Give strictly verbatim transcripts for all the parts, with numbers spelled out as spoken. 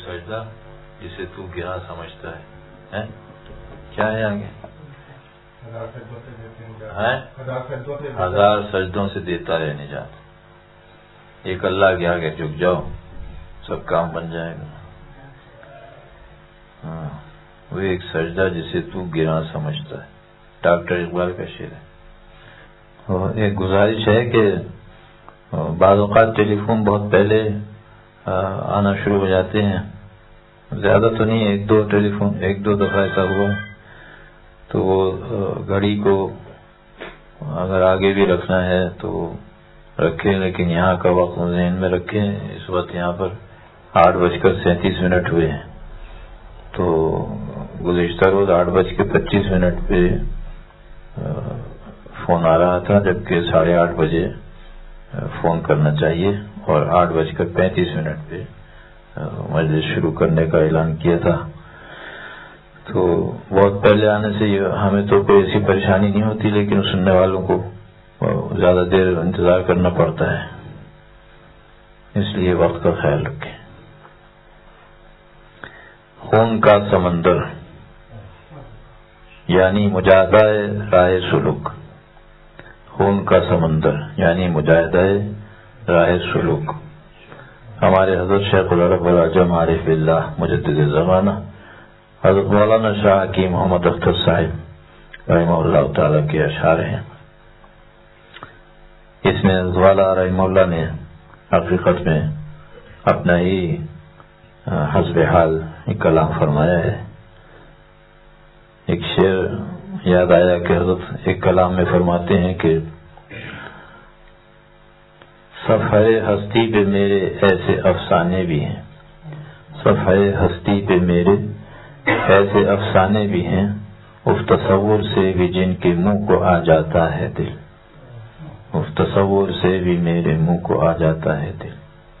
سجدہ جسے تو گرا سمجھتا ہے. کیا ہے آگے؟ ہزار سجدوں سے دیتا ہے نجات. ایک اللہ کے آگے جھک جاؤ سب کام بن جائے گا. ہاں وہ ایک سجدہ جسے تو گرا سمجھتا ہے. ڈاکٹر اقبال کا شعر ہے. ایک گزارش ہے کہ بعض اوقات ٹیلی فون بہت پہلے آنا شروع ہو جاتے ہیں, زیادہ تو نہیں, ایک دو ٹیلی فون ایک دو دفعہ ایسا ہوا تو وہ گھڑی کو اگر آگے بھی رکھنا ہے تو رکھیں, لیکن یہاں کا وقت ذہن میں رکھیں. اس وقت یہاں پر آٹھ بج کر سینتیس منٹ ہوئے ہیں, تو گزشتہ روز آٹھ بج کے پچیس منٹ پہ فون آ رہا تھا, جبکہ ساڑھے آٹھ بجے فون کرنا چاہیے, اور آٹھ بج کر پینتیس منٹ پہ مجلس شروع کرنے کا اعلان کیا تھا. تو بہت پہلے آنے سے ہمیں تو کوئی ایسی پریشانی نہیں ہوتی, لیکن سننے والوں کو زیادہ دیر انتظار کرنا پڑتا ہے, اس لیے وقت کا خیال رکھیں. خون کا سمندر یعنی مجاہدہ راہ سلوک. خون کا سمندر یعنی مجاہدہ راہ سلوک. ہمارے حضرت شیخ العرب العجم عارف باللہ مجدد زمانہ حضرت مولانا شاہ حکیم محمد اختر صاحب رحمہ اللہ تعالیٰ کے اشعار ہیں. اس میں حضرت والا رحمہ اللہ نے حقیقت میں اپنا ہی حسب حال ایک کلام فرمایا ہے. ایک شعر یاد آیا کہ حضرت ایک کلام میں فرماتے ہیں کہ صفحہ ہستی پہ میرے ایسے افسانے بھی ہیں, صفحہ ہستی پہ میرے ایسے افسانے بھی ہیں, اس تصور سے بھی جن کے منہ کو آ جاتا ہے دل, اس تصور سے بھی میرے منہ کو آ جاتا ہے دل.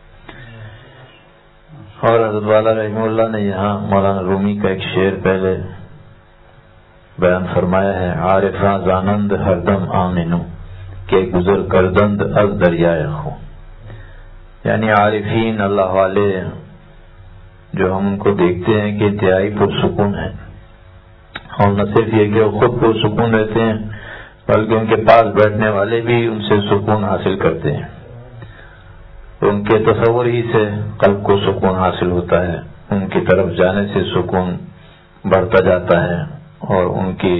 اور حضرت والا رحمہ اللہ نے یہاں مولانا رومی کا ایک شعر پہلے بیان فرمایا ہے. عارفاں زانند ہر دم آمنو کہ گزر کردند از دریائے خوں. یعنی عارفین اللہ والے جو ہم ان کو دیکھتے ہیں کہ انتہائی پرسکون ہیں, اور نہ صرف یہ کہ وہ خود پرسکون رہتے ہیں بلکہ ان کے پاس بیٹھنے والے بھی ان سے سکون حاصل کرتے ہیں. ان کے تصور ہی سے قلب کو سکون حاصل ہوتا ہے, ان کی طرف جانے سے سکون بڑھتا جاتا ہے, اور ان کی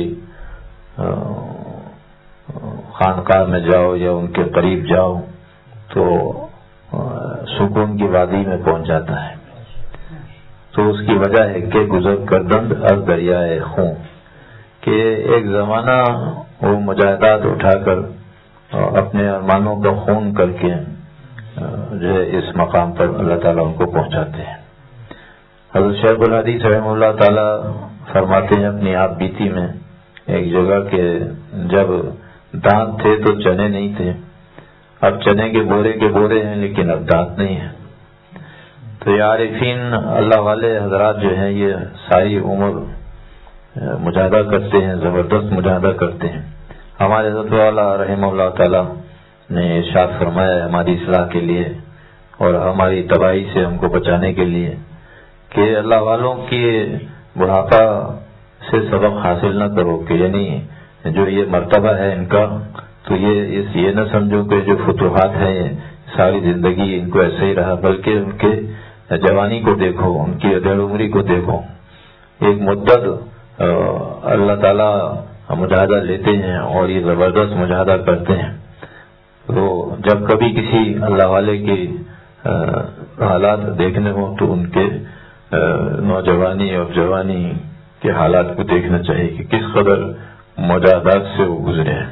خانقاہ میں جاؤ یا ان کے قریب جاؤ تو سکون کی وادی میں پہنچ جاتا ہے. تو اس کی وجہ ہے کہ گزر کردند از دریائے خون, کہ ایک زمانہ وہ مجاہدات اٹھا کر اپنے ارمانوں کا خون کر کے جو ہے اس مقام پر اللہ تعالیٰ ان کو پہنچاتے ہیں. حضرت شیخ الحدیث رحمہ اللہ تعالیٰ فرماتے ہیں اپنی آپ بیتی میں ایک جگہ کہ جب دانت تھے تو چنے نہیں تھے, اب چنے کے بورے کے بورے ہیں لیکن اب دانت نہیں ہیں. تو یہ عارفین اللہ والے حضرات جو ہیں یہ ساری عمر مجاہدہ کرتے ہیں, زبردست مجاہدہ کرتے ہیں. ہمارے حضرت والا رحمہ اللہ تعالیٰ نے ارشاد فرمایا ہے ہماری اصلاح کے لیے اور ہماری تباہی سے ہم کو بچانے کے لیے کہ اللہ والوں کی بڑھاپا سے سبق حاصل نہ کرو, کہ یعنی جو یہ مرتبہ ہے ان کا تو یہ اس یہ نہ سمجھو کہ جو فتوحات ہیں ساری زندگی ان کو ایسے ہی رہا, بلکہ ان کے جوانی کو دیکھو, ان کی ادھیڑ عمری کو دیکھو. ایک مدت اللہ تعالیٰ مجاہدہ لیتے ہیں اور یہ زبردست مجاہدہ کرتے ہیں. تو جب کبھی کسی اللہ والے کی حالات دیکھنے ہوں تو ان کے نوجوانی اور جوانی کے حالات کو دیکھنا چاہیے کہ کس قدر مجاہدات سے وہ گزرے ہیں.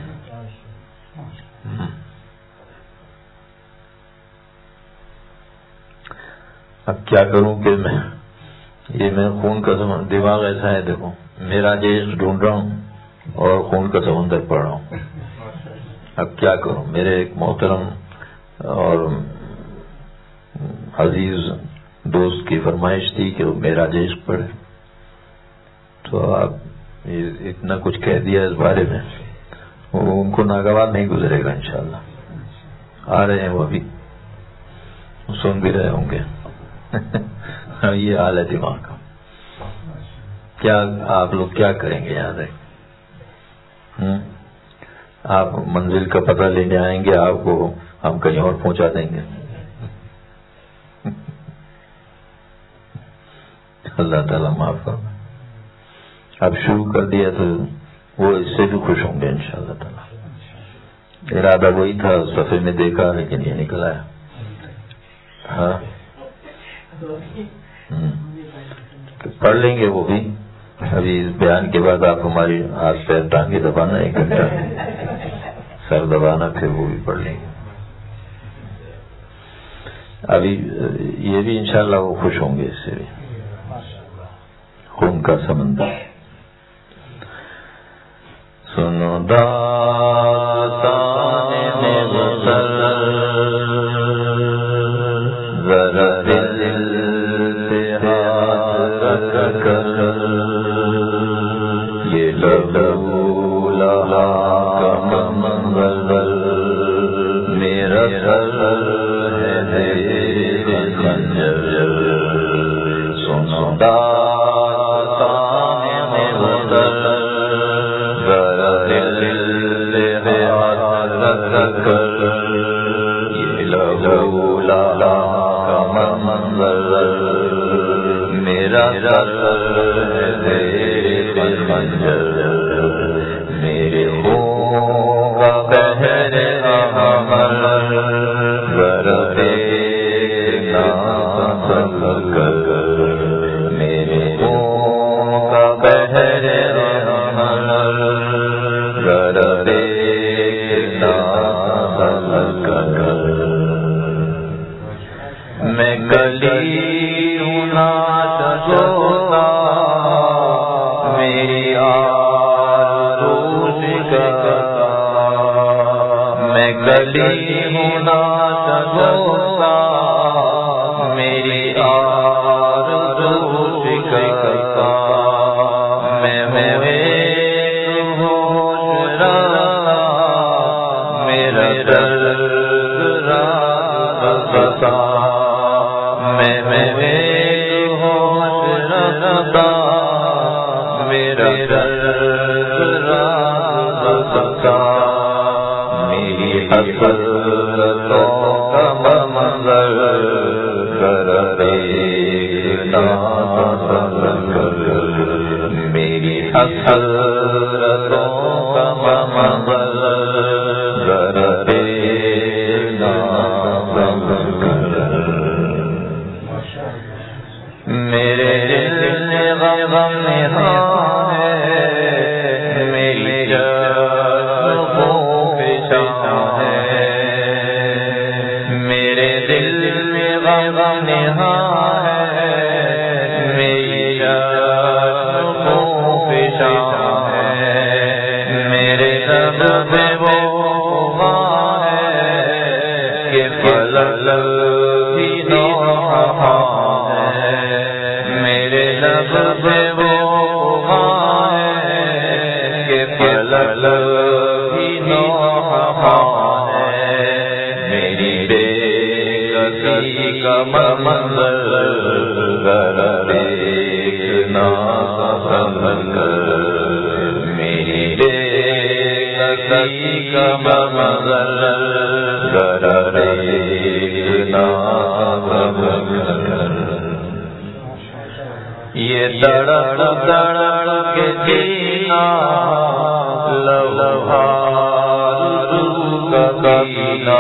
اب کیا کروں کہ میں یہ میں خون کا سمندر, دماغ ایسا ہے دیکھو میرا جیش ڈھونڈ رہا ہوں اور خون کا سمندر پڑھ رہا ہوں. اب کیا کروں, میرے ایک محترم اور عزیز دوست کی فرمائش تھی کہ وہ میرا جیش پڑھے, تو آپ اتنا کچھ کہہ دیا اس بارے میں, وہ ان کو ناگوار نہیں گزرے گا انشاءاللہ. آ رہے ہیں وہ ابھی, سن بھی رہے ہوں گے. یہ حال ہے دماغ کا. کیا آپ لوگ کیا کریں گے یہاں سے؟ آپ منزل کا پتہ لینے آئیں گے، آپ کو ہم کہیں اور پہنچا دیں گے. اللہ تعالیٰ معاف کرنا. اب شروع کر دیا تو وہ اس سے بھی خوش ہوں گے انشاءاللہ تعالیٰ. ارادہ وہی تھا، صفحے میں دیکھا لیکن یہ نکل آیا. ہاں پڑھ لیں گے وہ بھی. ابھی اس بیان کے بعد آپ ہماری ہاتھ پیر ٹانگے دبانا ایک گھنٹہ، سر دبانا، پھر وہ بھی پڑھ لیں گے. ابھی یہ بھی انشاءاللہ وہ خوش ہوں گے اس سے بھی. خون کا سمندر. سنو داستان مغفر ذرا دل سے ہاتھ رکھ کر، یہ لہو لہا کا منظر میرا سر ہے زیر خنجر. سنو داستان مغفر ذرا دل سے ہاتھ رکھ کر، یہ لہو لہا کا منظر میرا سر ہے زیر خنجر. میرے خون کا بحر احمر ذرا دیکھنا سنبھل کر، میرے خون کا بحر احمر ذرا دیکھنا سنبھل کر. میں گلی ہوں نہ سوتا، میری آرزو شکستہ. میں گلی ہوں نہ سوتا، میری آرزو شکستہ. میں میں ہوش رہا، میرا درد راز بتا. میں میں ہوش رہا، میرا درد راز بتا. میری حسرتوں کا منظر ذرا دیکھنا سنبھل کر. میری حسرتوں کا منظر ذرا دیکھنا سنبھل کر. میرے دل میں غم غم ہے، میری جان پیشاں ہے. میرے دل میں غم غم ہے، میری جان پیشاں ہے. میرے لب پہ وہ ہے کہ فلک بھی نوحہ ہے. میرے لب پہ وہ ہے کہ فلک بھی نوحہ ہے. میری بے کسی کا منظر ذرا دیکھنا سنبھل کر. میری بے کسی کا منظر ذرا دیکھنا سنبھل کر. یہ تڑپ تڑپ کے جینا لوہا روح کا سینہ.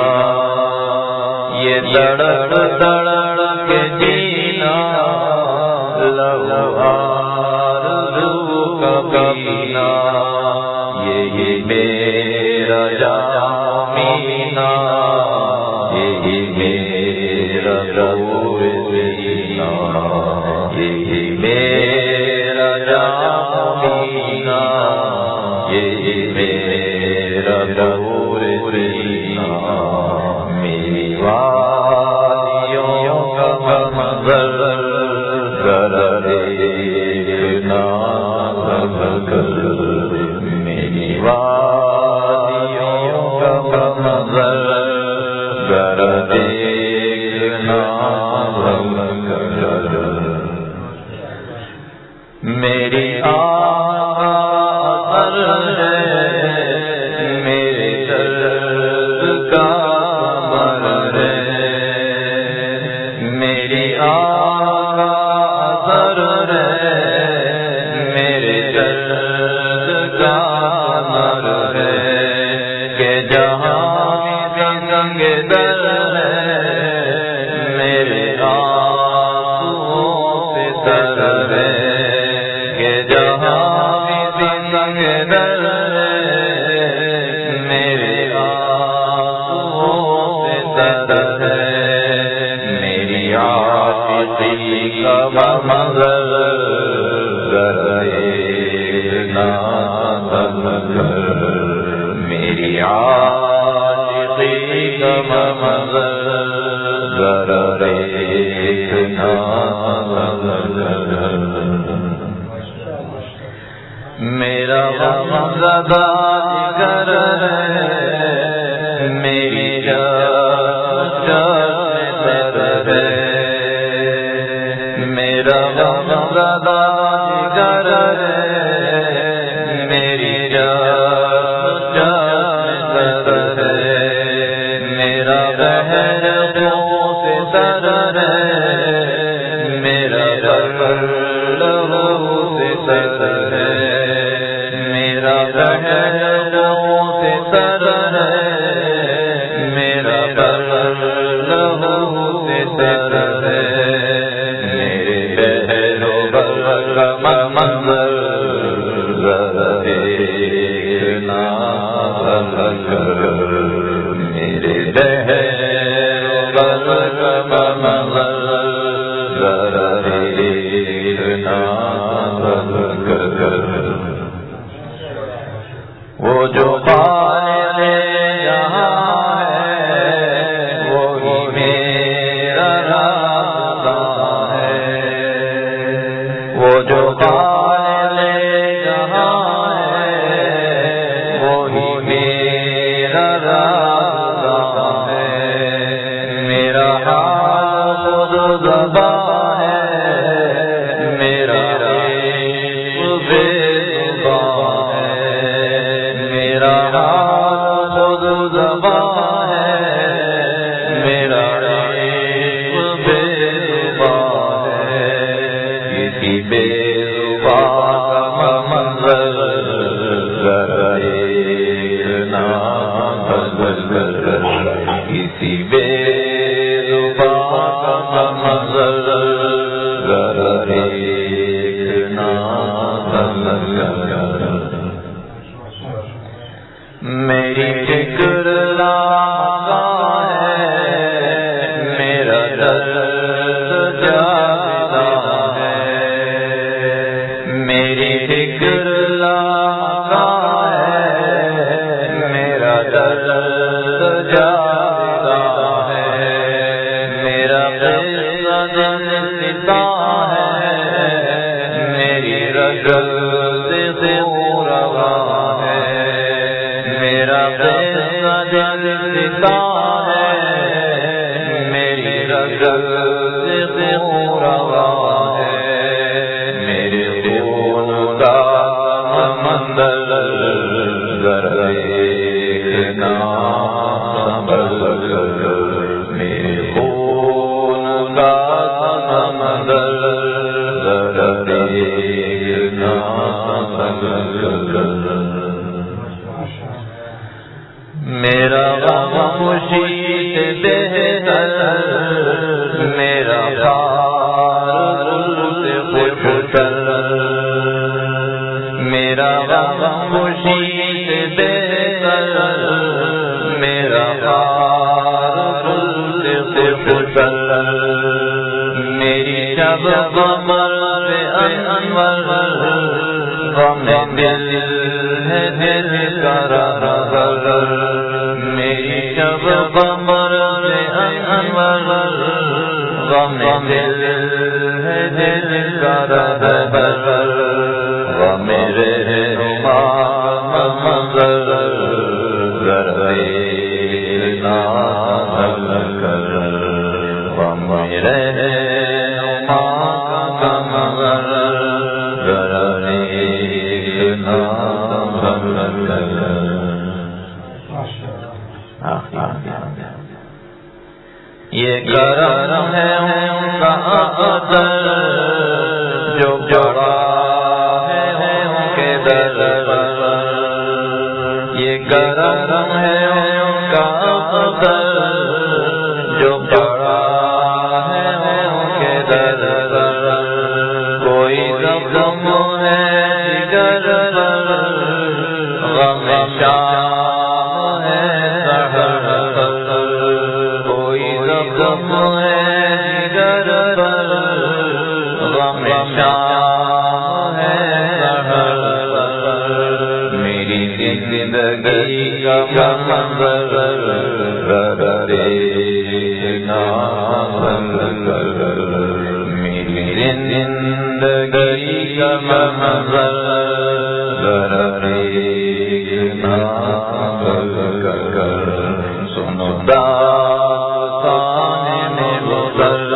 یہ تڑپ تڑپ کے جینا لوہا روح کا سینہ. یہی میرا جامینا، یہی میرا سینہ. یہی میرا جامینا، یہی میرا سینہ. میری وادیوں کا منظر ذرا دیکھنا سنبھل کر. میری وادیوں کا منظر ذرا دیکھنا سنبھل کر. آقا اثر ہے، میرے درد کا مرہم ہے، میری آقا اثر ہے، میرے درد کا مرہم ہے، کہ جہاں بھی سنگ در ہے، میرے آنسوں سے تر ہے، کہ جہاں بھی سنگ در ہے، میرے آنسوں سے تر ہے، میری عاشقی کا منظر میری عاشقی کا منظر دیکھنا، میرا غمزدہ جگر ہے، میری جان تر ہے، میرا غمزدہ جگر ہے، میری جان تر ہے، میرا بہر سے تر ہے، میرا بہر سے تر ہے، میرا بہر سے تر ہے، میرا بہر سے تر ہے، میرے بہر بہر کا منظر دیکھنا، میرے بہر بہر کا منظر دیکھنا، وہ جو خالق یہاں ہے، وہی میرا راستہ ہے، وہ جو خالق یہاں ہے، وہی میرا راستہ ہے، میرا حال خود زبان ہے، میرا عشق بے زبان ہے، میرا حال خود زبان ہے، میرا عشق بے زبان ہے، کسی بے زبان کا منظر دیکھنا، کسی بے زبان کا منظر دیکھنا، میری فکر لاغا ہے، میرا درد جاتا ہے، میری فکر لاغا ہے، میرا درد جاتا ہے، میرا قصہ ہے، میری رگل سے روا ہے، میرا قصہ ہے، میری رگل سے روا ہے، میرے خون کا سمندر دیکھنا، میرے خون کا سمندر دیکھنا، میرا غم خوشی سے بہتر، میرا خار سے خوشتر، میرا غم خوشی سے بہتر، میرا خار سے خوشتر، میری شب قمر انور، غم دل ہے دل کا رہبر، میری شب قمر انور، غم دل ہے دل کا رہبر، غم رہنما منظر دیکھنا، غم رہنما منظر یہ کرم ہے ان کا اثر جو بڑا ہے ان کے در پر، یہ کرم ہے ان کا اثر جو بڑا ہے ان کے در پر، کوئی غم ہے جگر پر، غم شام ہے سحر پر، کوئی غم ہے جگر پر، غم شام ہے سحر پر، میری زندگی کا منظر دیکھنا، میری زندگی کا منظر دیکھنا، سنو داستان میں گزر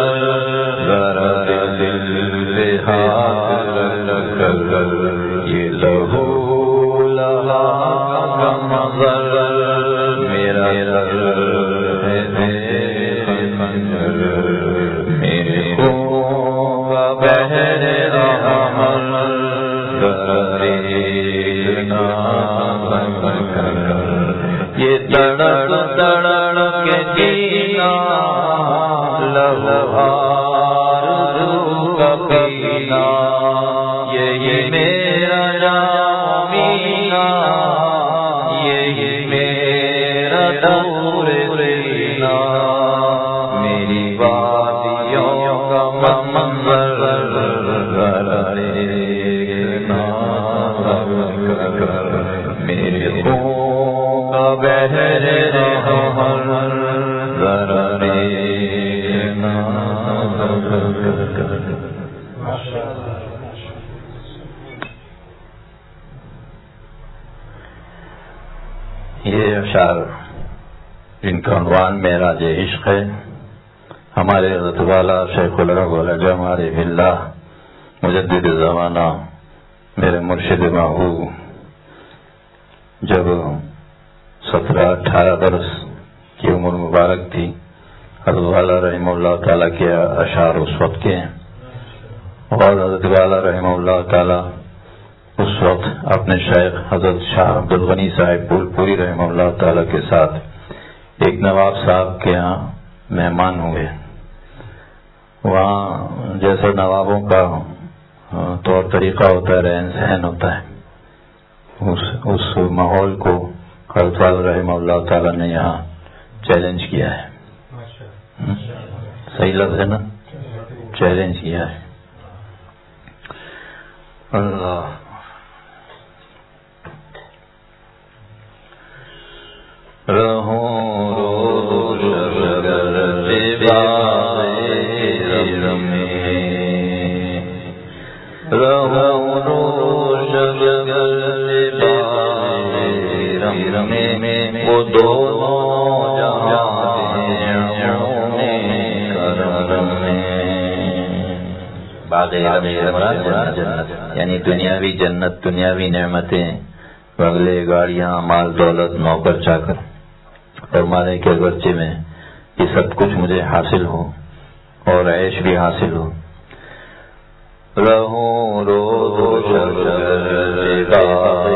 دل سے ہاتھ رکھ کر، یہ لہو لہا کا منظر میرا ہے منظر، میرے خون کا بہر رہا دیکھنا، یہ تڑڑ تڑڑ کے جینا، لہو آرزو کا پینا، یہی میرا جامینا، یہی میرا دور سینا، میری وادیوں کا منظر دیکھنا، میرے خون کا بہر ذرا دیکھنا۔ یہ اشعار جن کا عنوان معراج عشق ہے، ہمارے حضرت والا شیخ العرب والعجم عارف اللہ مجدد زمانہ میرے مرشد محبوب جب سترہ اٹھارہ برس کی عمر مبارک تھی، حضرت والا رحمہ اللہ تعالیٰ کے اشعار اس وقت کے ہیں، اور حضرت والا رحمہ اللہ تعالیٰ اس وقت اپنے شیخ حضرت شاہ عبد الغنی صاحب پول پوری رحمہ اللہ تعالیٰ کے ساتھ ایک نواب صاحب کے ہاں مہمان ہوئے۔ وہاں جیسا نوابوں کا طور طریقہ ہوتا ہے، رہن سہن ہوتا ہے، اس اس ماحول کو حضرت والا رحمہ اللہ تعالیٰ نے یہاں چیلنج کیا ہے۔ صحیح لفظ ہے نا، چیلنج کیا ہے۔ اللہ رہوں روز شگر باغ میں، رہوں روز شگر باغ میں، وہ دونوں جہاں باغ جنت، یعنی دنیاوی جنت، دنیاوی نعمتیں، بنگلے، گاڑیاں، مال دولت، نوکر چاکر، فرمانے کے اگرچہ میں یہ سب کچھ مجھے حاصل ہو اور عیش بھی حاصل ہو، رہوں روز شگر باغ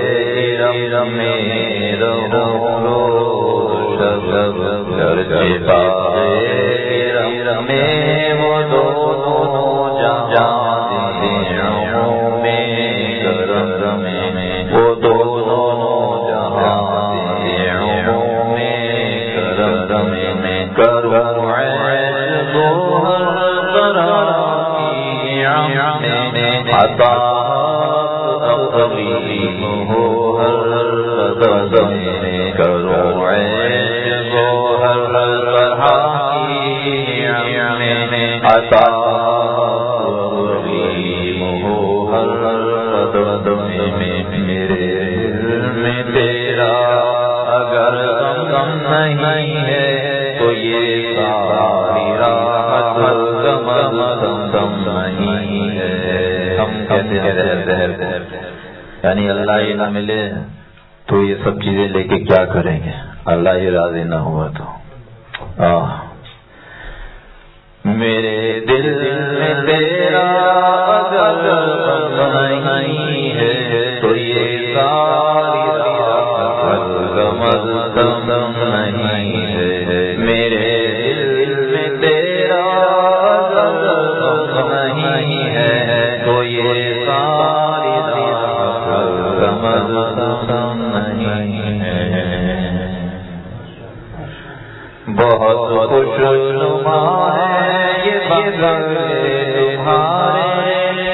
میں، رہوں روز شگر باغ میں، وہ دونوں جہاں دنوں میں، کرم میں، وہ دونوں جہاں دنوں میں، کرم میں، کروں عیش گوہر قرار میں، عطا اقریم ہو ہر قدم میں، کروں عیش گوہر قرار میں، عطا اقریم ہو ہر قدم میں، میرے دل میں تیرا اگر غم نہیں ہے تو یہ ساری راحت غم دم نہیں ہے۔ ہم کہتے ہیں یعنی اللہ ہی نہ ملے تو یہ سب چیزیں لے کے کیا کریں گے، اللہ ہی راضی نہ ہوا تو۔ میرے دل میں تیرا اگر نہیں ہے تو یہ ساری رات غم دم نہیں ہے. میرے دل میں تیرا اگر نہیں ہے تو یہ ساری رات غم دم نہیں ہے. بہت خوش نما ہے یہ بغیر تمہارے،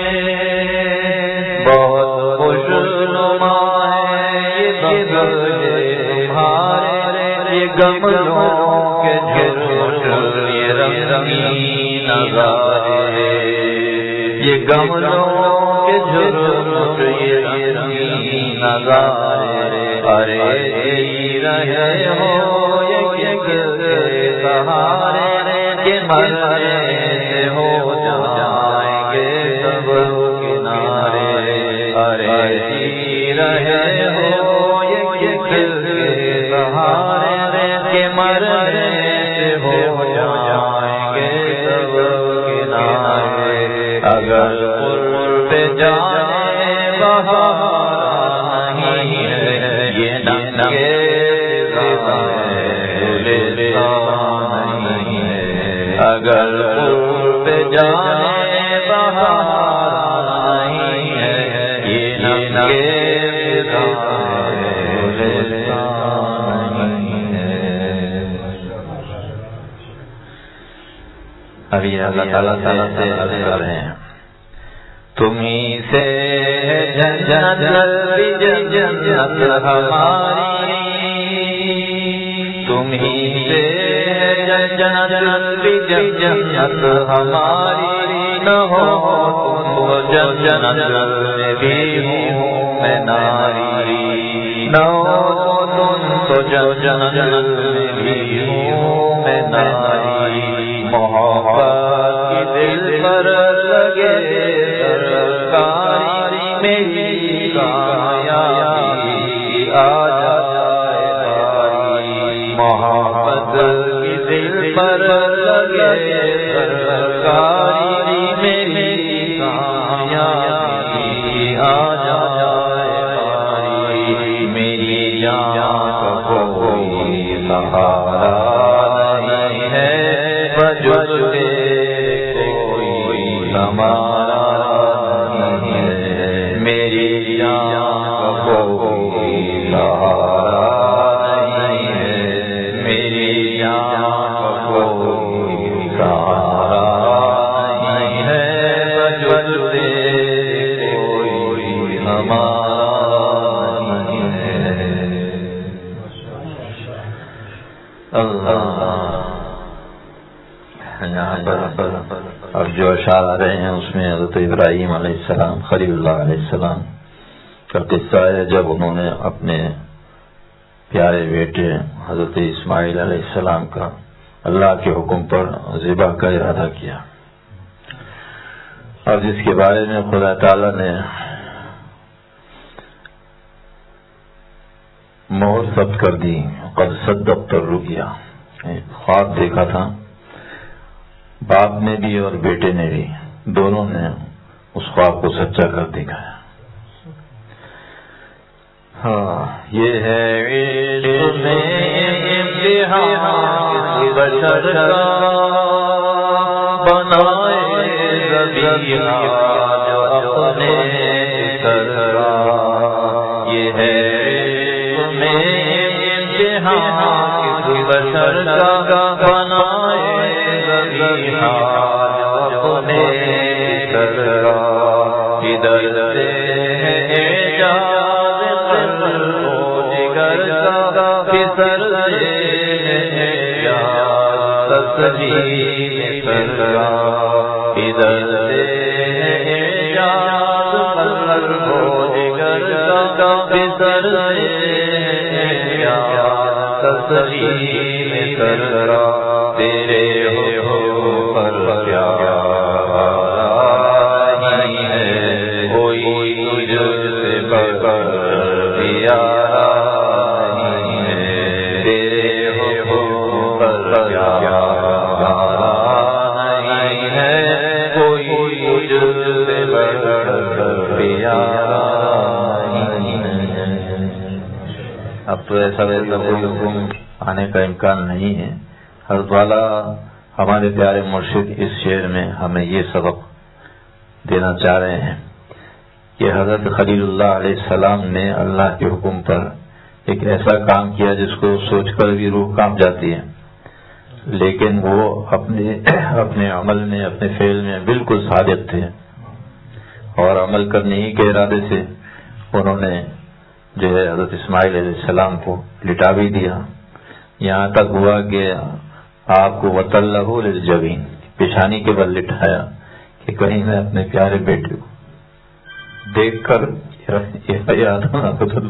بہت خوش نما ہے یہ بغیر تمہارے. یہ گملوں کے جھرمٹ یہ رنگین نظارے، یہ گملوں کے جھرمٹ یہ رنگین نظارے. ارے رہے ہو سہارے کے مرنے سے ہو جائیں گے سب کنارے. ارے رہے ہو یہ دل کے سہارے کے مرنے سے ہو جائیں گے سب کنارے. اگر قرب جانے بہار نہیں ہے یہ ننگے اگر قرب جانے بہار نہیں ہے یہ ننگے نہیں ہے. ابھی اللہ تعالیٰ تعالیٰ سے عرض کر رہے ہیں تمہیں سے جنت جنت ہماری، تمہیں سے جنت جنت ہماری. نہ ہو تو جنت میں بھی ہوں میں ناری، نہ ہو تم تو جنت میں بھی ہوں میں ناری. محبت کی دل پر لگے سرکاری میری کامیابی آ جائے باری. محبت کی دل پر لگے سرکاری میری کامیابی آ جائے باری. میری جان کا کوئی سہارا نہیں ہے بجز تیرے کوئی ہمارا نہیں ہے. میری جان کا کوئی سہارا نہیں ہے، میری جان کا کوئی سہارا نہیں ہے بجز تیرے کوئی ہمارا نہیں ہے. اللہ یہاں پر اب جو اشعار آ رہے ہیں اس میں حضرت ابراہیم علیہ السلام خلیل اللہ علیہ السلام کا قصہ ہے جب انہوں نے اپنے پیارے بیٹے حضرت اسماعیل علیہ السلام کا اللہ کے حکم پر ذبح کا ارادہ کیا، اور جس کے بارے میں خدا تعالیٰ نے مہر ثبت کر دی. قد صدقت الرؤیا، خواب دیکھا تھا باپ نے بھی اور بیٹے نے بھی، دونوں نے اس خواب کو سچا کر دکھایا. ہاں یہ ہے عشق میں امتحان کسی بشر کا، بنائے ذبیحہ جو اپنے سرا. یہ ہے عشق میں امتحان کسی بشر کا، بنائے ذبیحہ جو اپنے سرا. ادھر سے سرا ادھر سے اعجاز قلب ہو جگر کا، بسر سے اعجاز تسلیم سرا. تیرے ہو پر کیا نہیں ہے کوئی تجھ سے بغیر دیا نہیں ہے. تیرے ہو پر کیا تجھ سے بڑھ کر پیارا نہیں۔ اب تو ایسا ویسا کوئی حکم آنے کا امکان نہیں ہے۔ حضرت والا ہمارے پیارے مرشد اس شعر میں ہمیں یہ سبق دینا چاہ رہے ہیں کہ حضرت خلیل اللہ علیہ السلام نے اللہ کے حکم پر ایک ایسا کام کیا جس کو سوچ کر بھی روح کانپ جاتی ہے، لیکن وہ اپنے اپنے عمل میں اپنے فعل میں بالکل صادق تھے، اور عمل کرنے ہی کے ارادے سے انہوں نے جو ہے حضرت اسماعیل علیہ السلام کو لٹا بھی دیا، یہاں تک ہوا کہ آپ کو وَتَلَّهُ لِلْجَبِينِ پیشانی کے بل لٹایا کہ کہیں میں اپنے پیارے بیٹے کو دیکھ کر یہ یاد نہ بدل۔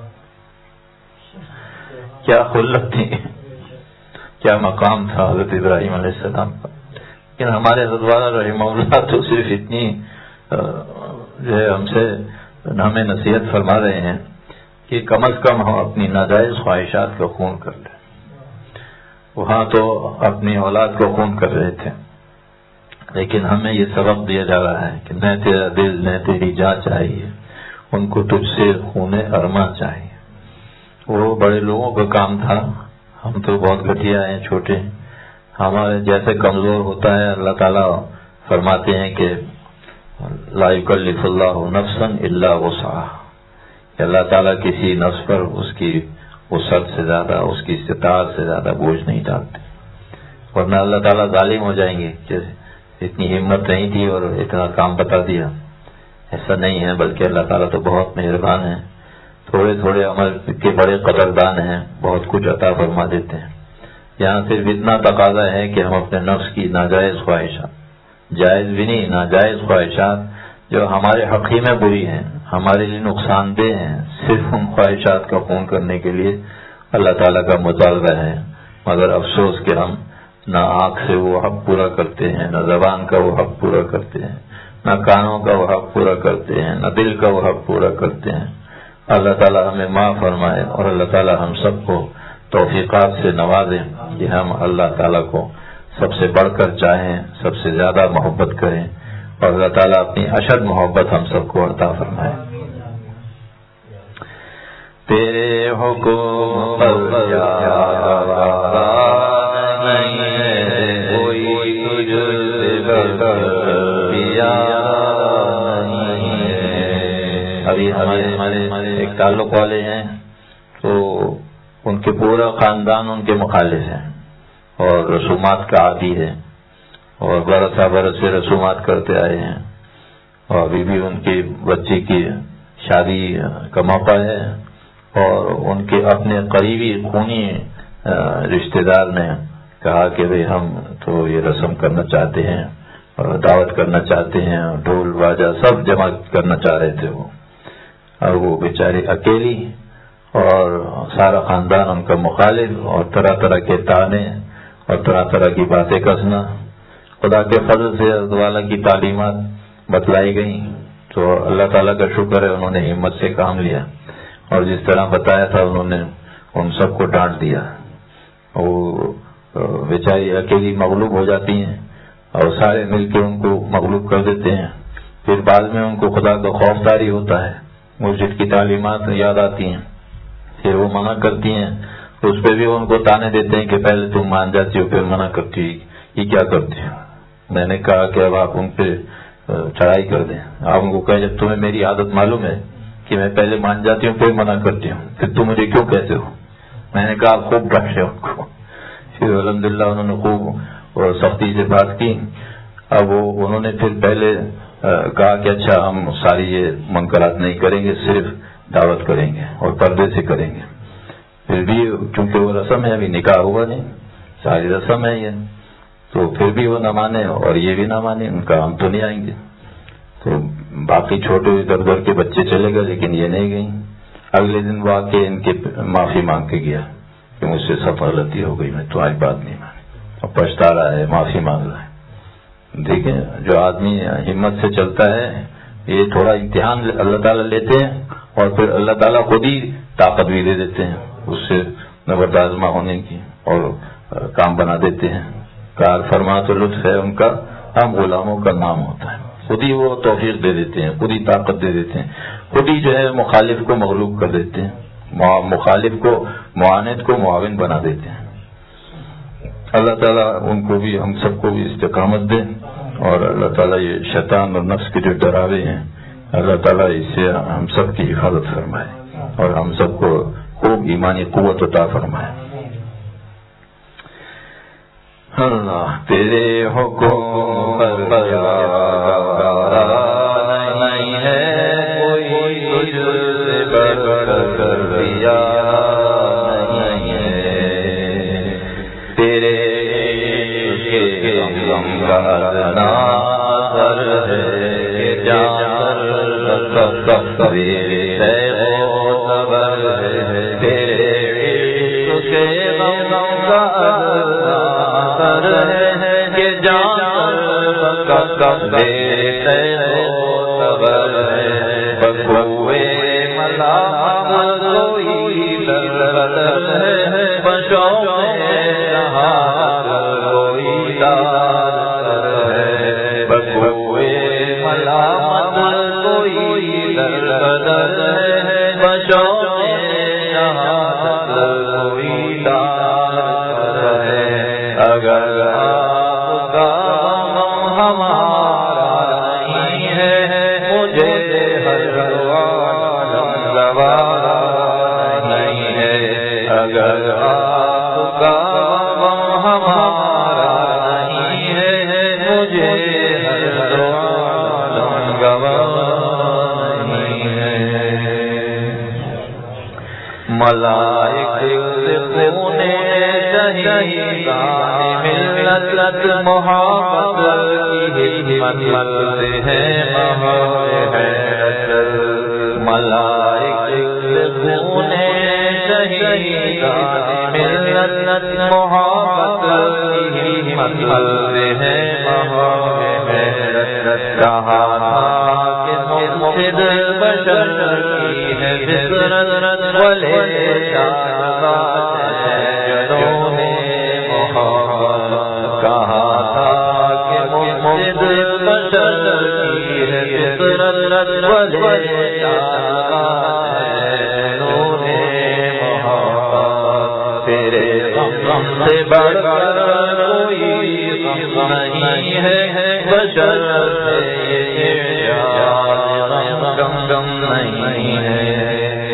کیا خلت تھی، کیا مقام تھا حضرت ابراہیم علیہ السلام کا۔ لیکن ہمارے حضرت والا رحمہ اللہ تو صرف اتنی جو ہے ہم سے ہمیں نصیحت فرما رہے ہیں کہ کم از کم ہم اپنی ناجائز خواہشات کو خون کر لیں۔ وہاں تو اپنی اولاد کو خون کر رہے تھے، لیکن ہمیں یہ سبق دیا جا رہا ہے کہ نہ تیرا دل نہ تیری جان چاہیے، ان کو تجھ سے خون ارماں چاہیے۔ وہ بڑے لوگوں کا کام تھا، ہم تو بہت گھٹیا ہیں، چھوٹے، ہمارے جیسے کمزور ہوتا ہے اللہ تعالیٰ فرماتے ہیں کہ لا یکلف اللہ نفسا الا وسعها، کہ اللہ تعالیٰ کسی نفس پر اس کی وسعت سے زیادہ، اس کی استطاعت سے زیادہ بوجھ نہیں ڈالتے، ورنہ اللہ تعالیٰ ظالم ہو جائیں گے کہ اتنی ہمت نہیں تھی اور اتنا کام بتا دیا۔ ایسا نہیں ہے، بلکہ اللہ تعالیٰ تو بہت مہربان ہے، تھوڑے تھوڑے عمل کے بڑے قدردان ہیں، بہت کچھ عطا فرما دیتے ہیں۔ یہاں صرف اتنا تقاضا ہے کہ ہم اپنے نفس کی ناجائز خواہشات، جائز بھی نہیں ناجائز خواہشات جو ہمارے حقی میں بری ہیں، ہمارے لیے نقصان دہ ہیں، صرف ان خواہشات کا خون کرنے کے لیے اللہ تعالیٰ کا مطالبہ ہے۔ مگر افسوس کہ ہم نہ آنکھ سے وہ حق پورا کرتے ہیں، نہ زبان کا وہ حق پورا کرتے ہیں، نہ کانوں کا وہ حق پورا کرتے ہیں، نہ دل کا وہ حق پورا کرتے ہیں۔ اللہ تعالیٰ ہمیں معاف فرمائے، اور اللہ تعالیٰ ہم سب کو توفیقات سے نوازے کہ ہم اللہ تعالیٰ کو سب سے بڑھ کر چاہیں، سب سے زیادہ محبت کریں، اور اللہ تعالیٰ اپنی اشد محبت ہم سب کو عطا فرمائے۔ تیرے حکم پر نہیں ہے کوئی تجھ سے بڑھ کر پیارا نہیں ہے۔ ابھی ہمارے ایک تعلق والے ہیں تو ان کے پورا خاندان ان کے مخالف ہیں اور رسومات کا عادی ہے، اور برسا برس سے رسومات کرتے آئے ہیں، اور ابھی بھی ان کی بچی کی شادی کا موقع ہے، اور ان کے اپنے قریبی خونی رشتہ دار نے کہا کہ بھئی ہم تو یہ رسم کرنا چاہتے ہیں اور دعوت کرنا چاہتے ہیں، ڈھول باجا سب جمع کرنا چاہ رہے تھے وہ، اور وہ بیچاری اکیلی اور سارا خاندان ان کا مخالف، اور طرح طرح کے تانے اور طرح طرح کی باتیں کسنا۔ خدا کے فضل سے حضرت والا کی تعلیمات بتلائی گئیں تو اللہ تعالیٰ کا شکر ہے انہوں نے ہمت سے کام لیا، اور جس طرح بتایا تھا انہوں نے ان سب کو ڈانٹ دیا۔ وہ بیچاری اکیلی مغلوب ہو جاتی ہیں اور سارے مل کے ان کو مغلوب کر دیتے ہیں، پھر بعد میں ان کو خدا کا خوف طاری ہوتا ہے، مرشد کی تعلیمات یاد آتی ہیں، پھر وہ منع کرتی ہیں، اس پہ بھی ان کو تانے دیتے ہیں کہ پہلے تم مان جاتی ہو پھر منع کرتی ہو، یہ کیا کرتی ہو۔ میں نے کہا کہ اب آپ ان پہ چڑھائی کر دیں، آپ ان کو کہیں جب تمہیں میری عادت معلوم ہے کہ میں پہلے مان جاتی ہوں پھر منع کرتی ہوں، پھر تم مجھے کیوں کہتے ہو۔ میں نے کہا آپ خوب ڈانٹے ان کو، پھر الحمدللہ انہوں نے خوب اور سختی سے بات کی۔ اب وہ انہوں نے پھر پہلے کہا کہ اچھا ہم ساری یہ منکرات نہیں کریں گے، صرف دعوت کریں گے اور پردے سے کریں گے۔ پھر بھی چونکہ وہ رسم ہے، ابھی نکاح ہوا نہیں، ساری رسم ہے یہ، تو پھر بھی وہ نہ مانے اور یہ بھی نہ مانے، ان کا ہم تو نہیں آئیں گے۔ تو باقی چھوٹے ادھر ادھر کے بچے چلے گئے لیکن یہ نہیں گئیں۔ اگلے دن وہ آ کے ان کے معافی مانگ کے گیا کہ مجھ سے سب غلطی ہو گئی، میں تمہاری بات نہیں مانی، اور پچھتا رہا ہے، معافی مانگ رہا ہے۔ دیکھیں جو آدمی ہمت سے چلتا ہے، یہ تھوڑا امتحان اللہ تعالیٰ لیتے ہیں اور پھر اللہ تعالیٰ خود ہی طاقت بھی دے دیتے ہیں اس سے نبردازمہ ہونے کی، اور کام بنا دیتے ہیں۔ کار فرما تو لطف ہے ان کا، ہم غلاموں کا نام ہوتا ہے۔ خود ہی وہ توفیق دے دیتے ہیں، خود ہی طاقت دے دیتے ہیں، خود ہی جو ہے مخالف کو مغلوب کر دیتے ہیں، مخالف کو معاند کو معاون بنا دیتے ہیں۔ اللہ تعالیٰ ان کو بھی ہم سب کو بھی استقامت دے، اور اللہ تعالیٰ یہ شیطان اور نفس کے جو ڈراوے ہیں اللہ تعالیٰ اس سے ہم سب کی حفاظت فرمائے اور ہم سب کو خوب ایمانی قوت عطا فرمائے۔ اللہ تیرے حکم پر نہیں ہے کوئی تجھ سے بڑھ کر دیا نہیں ہے، تیرے غم کا ناظر ہے جان کر ہے خبر ہے، تیرے کے غم کا ناظر ہے کہ جان کر ہے خبر ہے، بکوے ملامت کوئی در ہے، بشوق اگر آپ کا ہمارا نہیں ہے مجھے ہر گوارا نہیں ہے، اگر آپ کا ہمارا نہیں ہے مجھے ہر گوارا نہیں ہے، ملائک خون شہیدان ملت محبت کی ہمت سے ہے محب ہے، ملائک خون شہیدان ملت محبت کی ہمت سے ہے محب ہے، کہا تھا کہ مفسد بشر کی ہے فطرت ولے تیرے غم سے بڑھ کر کوئی غم نہیں ہے، بشر سے غم غم نہیں ہے،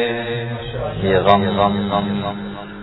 یہ غم غم غم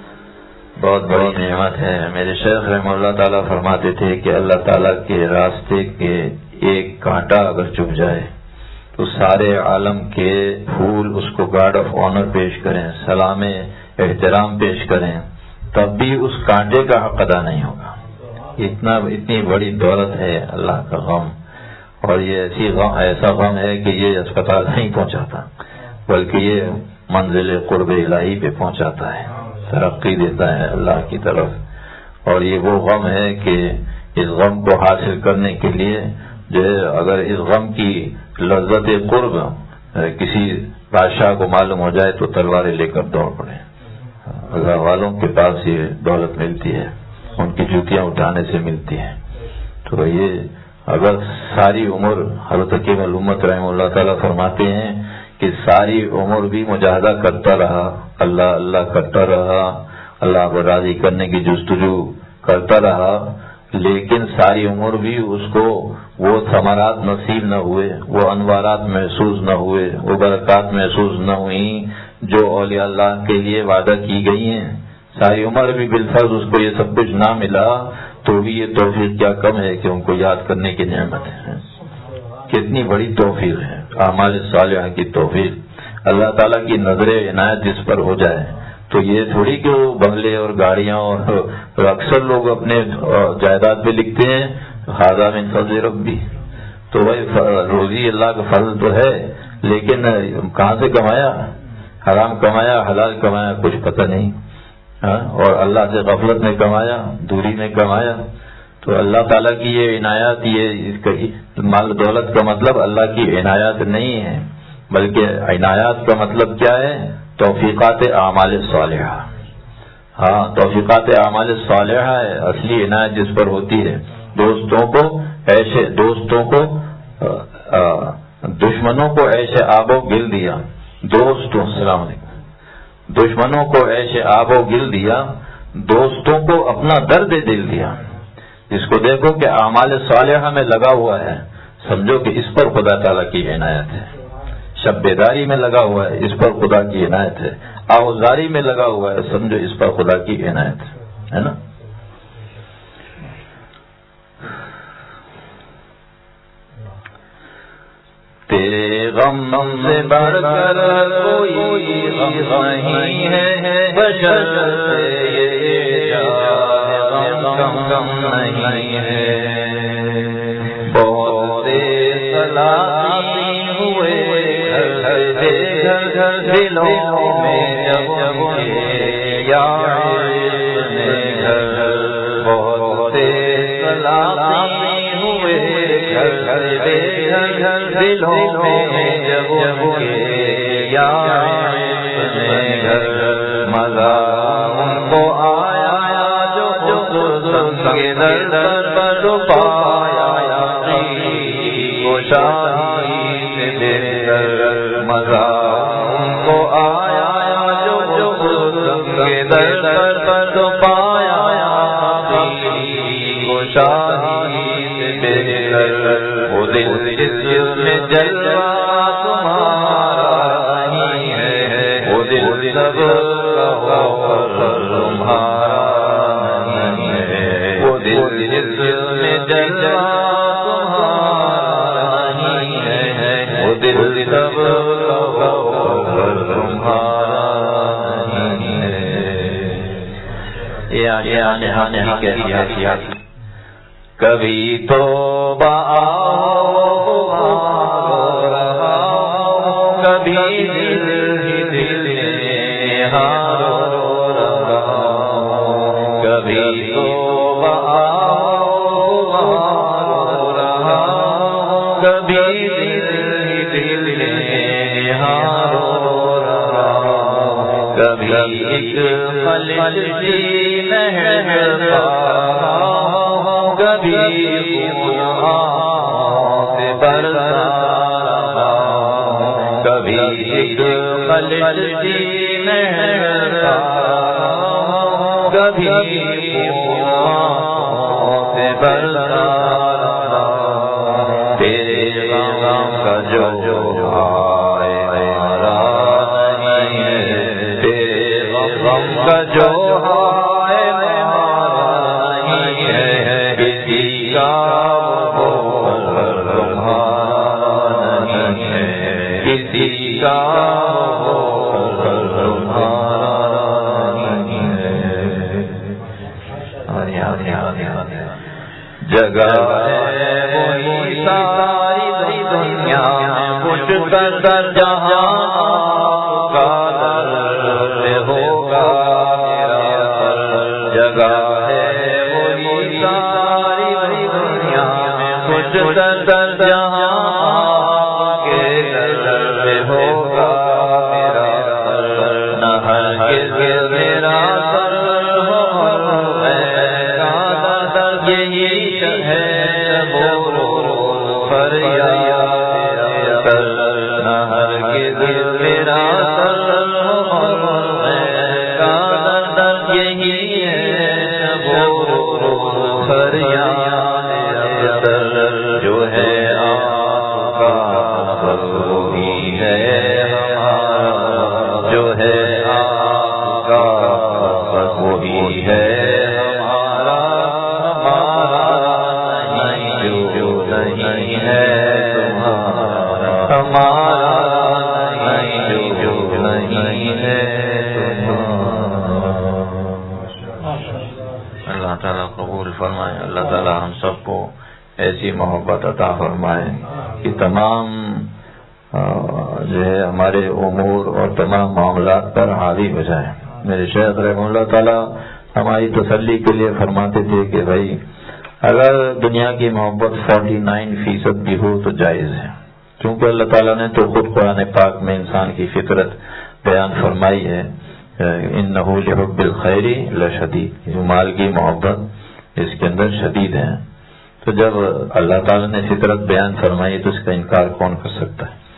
بہت بڑی نعمت ہے۔ میرے شیخ رحمہ اللہ تعالیٰ فرماتے تھے کہ اللہ تعالیٰ کے راستے کے ایک کانٹا اگر چپ جائے تو سارے عالم کے پھول اس کو گارڈ آف آنر پیش کریں، سلام احترام پیش کریں، تب بھی اس کانٹے کا حق ادا نہیں ہوگا۔ اتنا اتنی بڑی دولت ہے اللہ کا غم، اور یہ ایسی غم ایسا غم ہے کہ یہ اسپتال نہیں پہنچاتا بلکہ یہ منزل قرب الہی پہ پہنچاتا ہے، ترقی دیتا ہے اللہ کی طرف۔ اور یہ وہ غم ہے کہ اس غم کو حاصل کرنے کے لیے جو ہے اگر اس غم کی لذت قرب کسی بادشاہ کو معلوم ہو جائے تو تلواریں لے کر دوڑ پڑے۔ اللہ والوں کے پاس یہ دولت ملتی ہے، ان کی جوتیاں اٹھانے سے ملتی ہے۔ تو یہ اگر ساری عمر حضرت حکیم الامت رحمہ اللہ تعالیٰ فرماتے ہیں کہ ساری عمر بھی مجاہدہ کرتا رہا، اللہ اللہ کرتا رہا، اللہ کو راضی کرنے کی جستجو کرتا رہا، لیکن ساری عمر بھی اس کو وہ ثمرات نصیب نہ ہوئے، وہ انوارات محسوس نہ ہوئے، وہ برکات محسوس نہ ہوئیں جو اولیاء اللہ کے لیے وعدہ کی گئی ہیں۔ ساری عمر بھی بالفرض اس کو یہ سب کچھ نہ ملا تو بھی یہ توفیق کیا کم ہے کہ ان کو یاد کرنے کی نعمت ہے۔ کتنی بڑی توفیق ہے اعمال صالحہ کی توفیق، اللہ تعالیٰ کی نظر عنایت جس پر ہو جائے تو یہ تھوڑی کہ وہ بنگلے اور گاڑیاں اور اکثر لوگ اپنے جائیداد پہ لکھتے ہیں ھذا من فضل ربی، تو بھائی روزی اللہ کا فضل تو ہے لیکن کہاں سے کمایا، حرام کمایا حلال کمایا کچھ پتہ نہیں، اور اللہ سے غفلت میں کمایا دوری میں کمایا۔ تو اللہ تعالیٰ کی یہ عنایات، یہ مال دولت کا مطلب اللہ کی عنایات نہیں ہے، بلکہ عنایات کا مطلب کیا ہے؟ توفیقات اعمال صالحہ۔ ہاں توفیقات اعمال صالحہ ہے اصلی عنایت جس پر ہوتی ہے۔ دوستوں کو ایسے دوستوں کو دشمنوں کو عیش آب و گل دیا، دوستوں السلام علیکم دشمنوں کو عیش آب و گل دیا، دوستوں کو اپنا درد دل دیا۔ اس کو دیکھو کہ اعمال صالحہ میں لگا ہوا ہے، سمجھو کہ اس پر خدا تعالیٰ کی عنایت ہے۔ شب بیداری میں لگا ہوا ہے، اس پر خدا کی عنایت ہے۔ آوزاری میں لگا ہوا ہے، سمجھو اس پر خدا کی عنایت ہے نا۔ تیرے غم سے بڑھ کر کوئی غم نہیں ہے، بشر سے یہ غم کم نہیں ہے۔ بہت سلامی ہوئے گھر گھر دلوں میں جب کے یار نے گھر، بہت سلامی ہوئے گھر گھر گھر دلوں میں جب کے یار نے گھر، مزہ ان کو آیا جو سنگ در در پر پایا کو شاہی سے بے در، مزہ ان کو آیا جو سنگ در در پر پایا کو شاہی سے بے در، وہ دل جس میں جلوہ تمہارا نہیں ہے، وہ دل سب تمہارا نہیں ہے، وہ دل جس میں جلوہ تمہارا نہیں ہے، وہ دل سب تمہارا نہیں ہے۔ یہ آنے آنے آنے کبھی تو کبھی دل ہی دل میں ہارو رہا، کبھی تو ہارو رہا، کبھی دل ہی دل میں ہارو رہا، کبھی ایک خلل سی لہر پا، کبھی سے برسا رہا، کبھی ایک خلل سی لہر پا، کبھی سے برسا رہا، تیرے غم کا جو ہائے ہمارا نہیں ہے، تیرے غم کا جو ہائے ہمارا نہیں ہے، کسی کا تمہارا نہیں ہے، کسی کا جگہ ہے وہی ساری دنیا کچھ کر جہاں کا در ہوگا میرا، جگہ ہے وہی ساری دنیا کچھ کر جہاں کے در ہوگا میرا، نہ ہرگز میرا اللہ تعالیٰ ہم سب کو ایسی محبت عطا فرمائے کہ تمام جو ہے ہمارے امور اور تمام معاملات پر حاوی ہو جائے۔ میرے شیخ رحمہ اللہ تعالیٰ ہماری تسلی کے لیے فرماتے تھے کہ بھائی اگر دنیا کی محبت فورٹی نائن فیصد بھی ہو تو جائز ہے، کیونکہ اللہ تعالیٰ نے تو خود قرآن پاک میں انسان کی فطرت بیان فرمائی ہے، انہ لحب الخیر لشدید، جو مال کی محبت اس کے اندر شدید ہے۔ تو جب اللہ تعالیٰ نے فطرت بیان فرمائی تو اس کا انکار کون کر سکتا ہے؟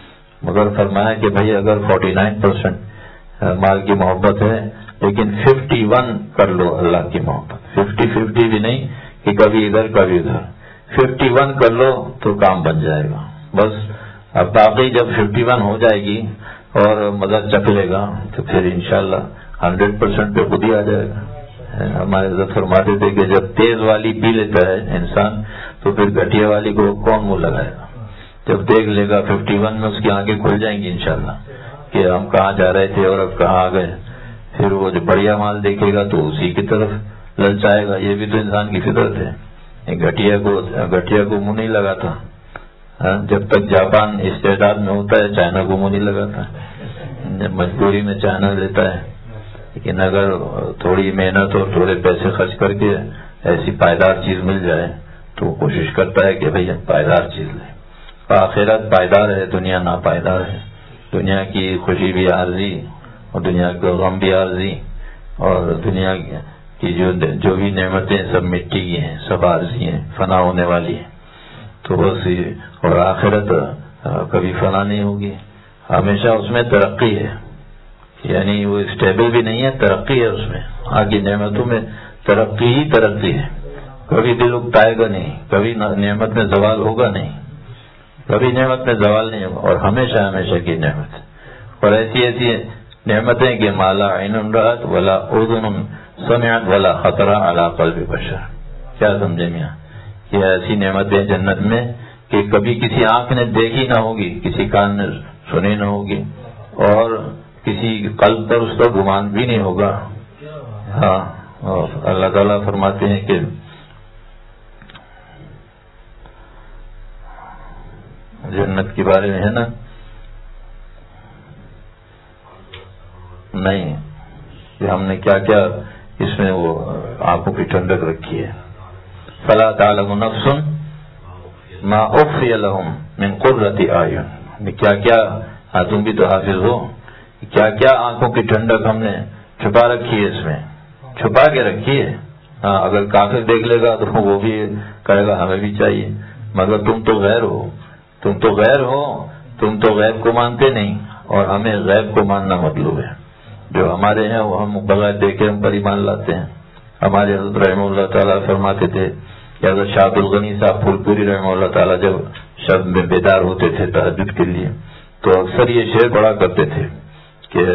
مگر فرمایا کہ بھائی اگر فورٹی نائن پرسینٹ مال کی محبت ہے لیکن ففٹی ون کر لو اللہ کی محبت، ففٹی ففٹی بھی نہیں کہ کبھی ادھر کبھی ادھر، ففٹی ون کر لو تو کام بن جائے گا بس۔ اب باقی جب ففٹی ون ہو جائے گی اور مزہ چکھ لے گا تو پھر انشاءاللہ ہنڈریڈ پرسینٹ پہ خود ہی آ جائے گا۔ ہمارے حضرت فرماتے تھے کہ جب تیز والی پی لیتا ہے انسان تو پھر گٹھیا والی کو کون منہ لگائے گا؟ جب دیکھ لے گا ففٹی ون میں اس کی آنکھیں کھل جائیں گی انشاءاللہ کہ ہم کہاں جا رہے تھے اور اب کہاں آ گئے، پھر وہ جو بڑھیا مال دیکھے گا تو اسی کی طرف للچائے گا۔ یہ بھی تو انسان کی فطرت ہے۔ گٹھیا کو گٹھیا کو منہ نہیں لگاتا، جب تک جاپان استعداد میں ہوتا ہے چائنا کو منہ نہیں لگاتا، مجبوری میں چائنا لیتا ہے، لیکن اگر تھوڑی محنت اور تھوڑے پیسے خرچ کر کے ایسی پائیدار چیز مل جائے تو وہ کوشش کرتا ہے کہ بھئی پائیدار چیز لیں۔ آخرت پائیدار ہے، دنیا ناپائیدار ہے۔ دنیا کی خوشی بھی عارضی اور دنیا کا غم بھی عارضی، اور دنیا کی جو جو بھی نعمتیں سب مٹی کی ہیں، سب عارضی ہیں، فنا ہونے والی ہیں۔ تو بس اور آخرت کبھی فنا نہیں ہوگی، ہمیشہ اس میں ترقی ہے، یعنی وہ اسٹیبل بھی نہیں ہے، ترقی ہے اس میں۔ آگے نعمتوں میں ترقی ہی ترقی ہے، کبھی دل اکتائے گا نہیں، کبھی نعمت میں زوال ہوگا نہیں، کبھی نعمت میں زوال نہیں ہوگا، اور ہمیشہ ہمیشہ کی نعمت۔ اور ایسی ایسی نعمتیں کہ مالا عین رأت ولا اذن سمعت ولا خطر علی قلب بشر۔ کیا سمجھے میاں؟ کہ ایسی نعمتیں جنت میں کہ کبھی کسی آنکھ نے دیکھی نہ ہوگی، کسی کان نے سنی نہ ہوگی، اور کسی قلب پر اس کا گمان بھی نہیں ہوگا۔ ہاں، اور اللہ تعالیٰ فرماتے ہیں کہ جنت کے بارے میں ہے نا، نہیں کہ ہم نے کیا کیا اس میں وہ آنکھوں کی ٹھنڈک رکھی ہے۔ فلا تعلم نفس ما اخفی لهم من قرۃ اعین، کیا کیا، ہاں تم بھی تو حافظ ہو، کیا کیا آنکھوں کی ٹھنڈک ہم نے چھپا رکھی ہے، اس میں چھپا کے رکھی ہے۔ ہاں اگر کافر دیکھ لے گا تو وہ بھی کہے گا ہمیں بھی چاہیے، مگر تم تو غیر ہو، تم تو غیر ہو، تم تو غیب کو مانتے نہیں، اور ہمیں غیب کو ماننا مطلوب ہے۔ جو ہمارے ہیں وہ ہم بغیر دیکھے ہم پر ایمان لاتے ہیں۔ ہمارے حضرت رحمہ اللہ تعالیٰ فرماتے تھے کہ حضرت شاہ عبد الغنی صاحب پھول پوری رحمہ اللہ تعالیٰ جب شب میں بیدار ہوتے تھے تہجد کے لیے تو اکثر یہ شعر پڑھا کرتے تھے کہ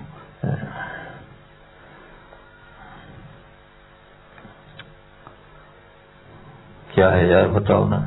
کیا ہے یار بتاؤ نا،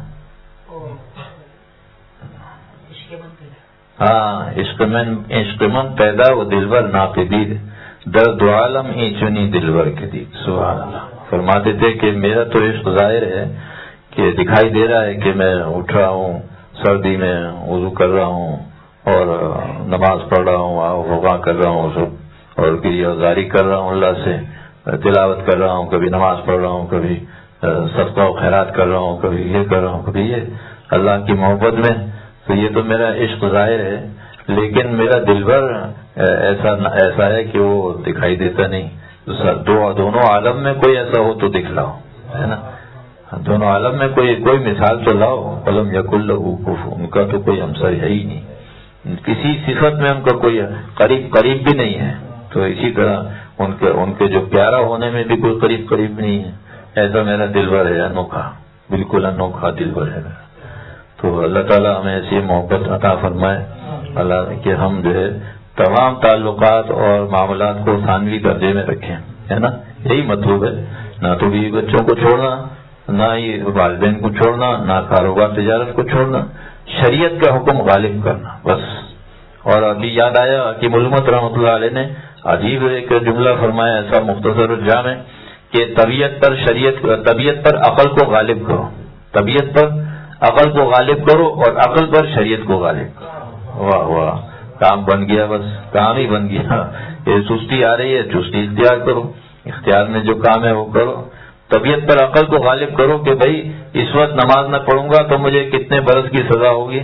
ہاں عشق من عشق من پیدا و دلبر ناقدید درد عالم ہی چنی دلبر کے دید۔ سبحان اللہ۔ فرماتے تھے کہ میرا تو عشق ظاہر ہے کہ دکھائی دے رہا ہے کہ میں اٹھ رہا ہوں سردی میں، وضو کر رہا ہوں اور نماز پڑھ رہا ہوں، غوغا کر رہا ہوں سب، اور گریہزاری کر رہا ہوں، اللہ سے تلاوت کر رہا ہوں، کبھی نماز پڑھ رہا ہوں، کبھی صدقہ و خیرات کر رہا ہوں، کبھی یہ کر رہا ہوں، کبھی یہ اللہ کی محبت میں۔ تو یہ تو میرا عشق ظاہر ہے، لیکن میرا دلبر ایسا ایسا ہے کہ وہ دکھائی دیتا نہیں۔ دو دونوں عالم میں کوئی ایسا ہو تو دکھلاؤ، ہے نا، دونوں عالم میں کوئی کوئی مثال تو لاؤ۔ قلم یقل لہو کفو، ان کا تو کوئی ہمسر ہے ہی نہیں، کسی صفت میں ان کا کوئی قریب قریب بھی نہیں ہے، تو اسی طرح ان کے ان کے جو پیارا ہونے میں بھی کوئی قریب قریب نہیں ہے۔ ایسا میرا دلبر ہے، انوکھا، بالکل انوکھا دلبر ہے میرا۔ تو اللہ تعالیٰ ہمیں ایسی محبت عطا فرمائے اللہ کہ ہم جو ہے تمام تعلقات اور معاملات کو ثانوی درجے میں رکھیں، ہے نا، یہی مطلوب ہے۔ نہ تو بیوی بچوں کو چھوڑنا، نہ ہی والدین کو چھوڑنا، نہ کاروبار تجارت کو چھوڑنا، شریعت کا حکم غالب کرنا بس۔ اور ابھی یاد آیا کہ ملمت رحمۃ اللہ علیہ نے عجیب ایک جملہ فرمایا ایسا مختصر جامع کہ طبیعت پر شریعت طبیعت پر عقل کو غالب کرو، طبیعت پر عقل کو غالب کرو اور عقل پر شریعت کو غالب کرو۔ واہ واہ، کام بن گیا، بس کام ہی بن گیا۔ یہ سستی آ رہی ہے، چستی اختیار کرو، اختیار میں جو کام ہے وہ کرو۔ طبیعت پر عقل کو غالب کرو کہ بھائی اس وقت نماز نہ پڑھوں گا تو مجھے کتنے برس کی سزا ہوگی،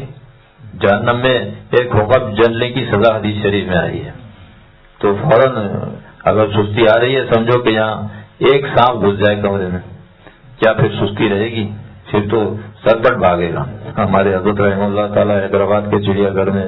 جہنم میں ایک ہوگا جلنے کی سزا حدیث شریف میں آئی ہے۔ تو فوراً اگر سستی آ رہی ہے سمجھو کہ یہاں ایک سانپ گھس جائے کمرے میں، کیا پھر سستی رہے گی؟ پھر تو سرپٹ بھاگے گا۔ ہمارے حضرت رحمہ اللہ تعالیٰ حیدرآباد کے چڑیا گھر میں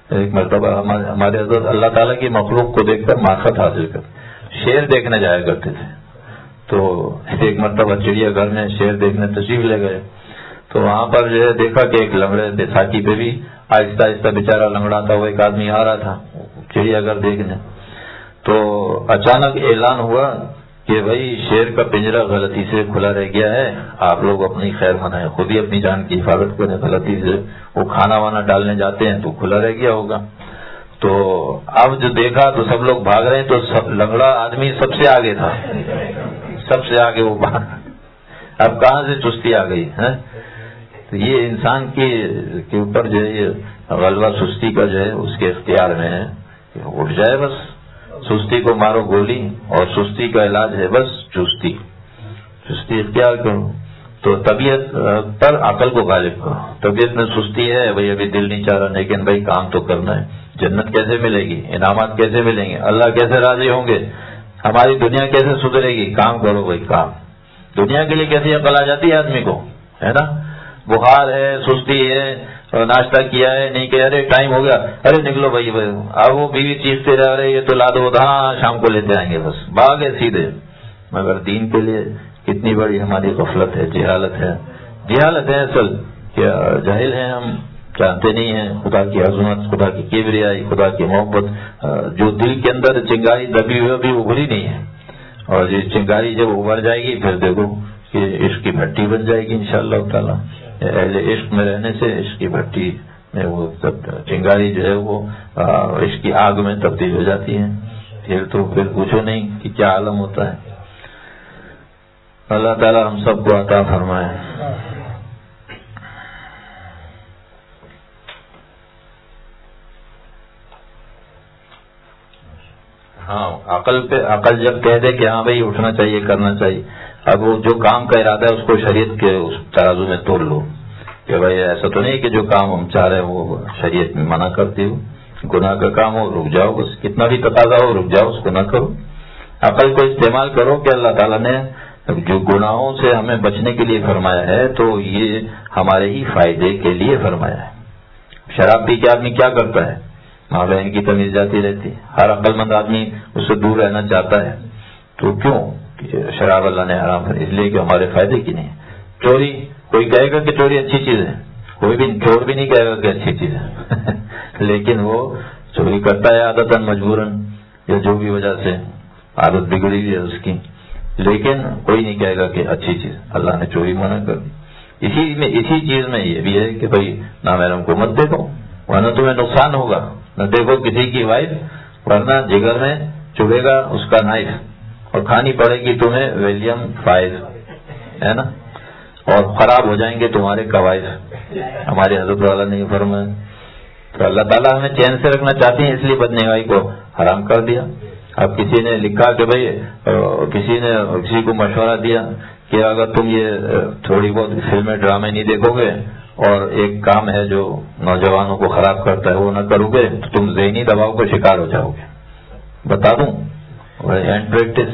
ایک مرتبہ ہمارے حضرت اللہ تعالیٰ کی مخلوق کو دیکھ کر معرفت حاصل کر شیر دیکھنے جایا کرتے تھے. تو ایک مرتبہ چڑیا گھر میں شیر دیکھنے تشریف لے گئے تو وہاں پر جو ہے دیکھا کہ ایک لنگڑے بیساکھی پہ بھی آہستہ آہستہ بیچارہ لنگڑا تھا, وہ ایک آدمی آ رہا تھا چڑیا گھر دیکھنے. تو اچانک اعلان ہوا کہ بھائی شیر کا پنجرا غلطی سے کھلا رہ گیا ہے, آپ لوگ اپنی خیر منائیں, خود ہی اپنی جان کی حفاظت کریں. غلطی سے وہ کھانا وانا ڈالنے جاتے ہیں تو کھلا رہ گیا ہوگا. تو اب جو دیکھا تو سب لوگ بھاگ رہے ہیں, تو لنگڑا آدمی سب سے آگے تھا, سب سے آگے وہ بھاگ. اب کہاں سے چستی آ گئی ہے؟ تو یہ انسان کے اوپر جو ہے یہ غلبہ سستی کا جو ہے اس کے اختیار میں ہے, اٹھ جائے بس. سستی کو مارو گولی, اور سستی کا علاج ہے بس چستی. چستی اختیار کرو تو طبیعت پر عقل کو غالب کرو. طبیعت میں سستی ہے, بھائی ابھی دل نہیں چاہ رہا, لیکن بھائی کام تو کرنا ہے. جنت کیسے ملے گی, انعامات کیسے ملیں گے, اللہ کیسے راضی ہوں گے, ہماری دنیا کیسے سدھرے گی, کام کرو بھائی کام. دنیا کے لیے کیسی عقل آ جاتی ہے آدمی کو, ہے نا. بخار ہے, سستی ہے, ناشتہ کیا ہے, نہیں کہ ارے ٹائم ہو گیا, ارے نکلو بھائی بھائی. اب وہ بیوی چیختے رہ رہے, یہ تو لا دو, ہاں شام کو لیتے آئیں گے, بس بھاگے سیدھے. مگر دین کے لیے کتنی بڑی ہماری غفلت ہے, جہالت ہے. جہالت ہے اصل, کیا جاہل ہیں ہم, جانتے نہیں ہیں خدا کی عظمت, خدا کی کبریائی, خدا کی محبت. جو دل کے اندر چنگاری دبی ہوئی ابھی ابھری نہیں ہے, اور یہ چنگاری جب ابھر جائے گی پھر دیکھو کہ عشق کی بھٹی بن جائے گی انشاءاللہ تعالی. اہل عشق میں رہنے سے عشق کی بھٹی میں وہ چنگاری جو ہے وہ عشق کی آگ میں تبدیل ہو جاتی ہے. پھر تو پھر پوچھو نہیں کہ کیا عالم ہوتا ہے. اللہ تعالی ہم سب کو عطا فرمائے. ہاں عقل پہ عقل جب کہہ دے کہ ہاں بھائی اٹھنا چاہیے, کرنا چاہیے, اب وہ جو کام کا ارادہ ہے اس کو شریعت کے اس ترازو میں تول لو کہ بھائی ایسا تو نہیں کہ جو کام ہم چاہ رہے ہیں وہ شریعت میں منع کرتی ہو. گناہ کا کام ہو رک جاؤ, بس کتنا بھی تقاضا ہو رک جاؤ, اس کو نہ کرو. عقل کو استعمال کرو کہ اللہ تعالیٰ نے جو گناہوں سے ہمیں بچنے کے لیے فرمایا ہے تو یہ ہمارے ہی فائدے کے لیے فرمایا ہے. شراب پی کے آدمی کیا کرتا ہے, ماں بہن کی تمیز جاتی رہتی. ہر عقل مند آدمی اس سے دور رہنا چاہتا ہے. تو کیوں شراب اللہ نے حرام کر, اس لیے کہ ہمارے فائدے کی نہیں. چوری, کوئی کہے گا کہ چوری اچھی چیز ہے, کوئی بھی چور بھی نہیں کہے گا کہ اچھی چیز ہے لیکن وہ چوری کرتا ہے عادتاً مجبوراً, یا جو بھی وجہ سے عادت بگڑی ہوئی ہے اس کی, لیکن کوئی نہیں کہے گا کہ اچھی چیز. اللہ نے چوری منع کر دی. اسی میں اسی چیز میں یہ بھی ہے کہ بھائی نامحرم کو مت دیکھو ورنہ تمہیں نقصان ہوگا. نہ دیکھو کسی کی وائف ورنہ جگر میں چبھے گا اس کا نائف, اور کھانی پڑے گی تمہیں ویلیم فائز, ہے نا, اور خراب ہو جائیں گے تمہارے قواعد. ہمارے حضرت والا نے فرمایا. تو اللہ تعالیٰ ہمیں چین سے رکھنا چاہتے ہیں, اس لیے بدنگاہی کو حرام کر دیا. اب کسی نے لکھا کہ بھائی کسی نے کسی کو مشورہ دیا کہ اگر تم یہ تھوڑی بہت فلمیں ڈرامے نہیں دیکھو گے اور ایک کام ہے جو نوجوانوں کو خراب کرتا ہے وہ نہ کرو گے تو تم ذہنی دباؤ کا شکار ہو جاؤ گے. بتا دوں اینڈ پریکٹس,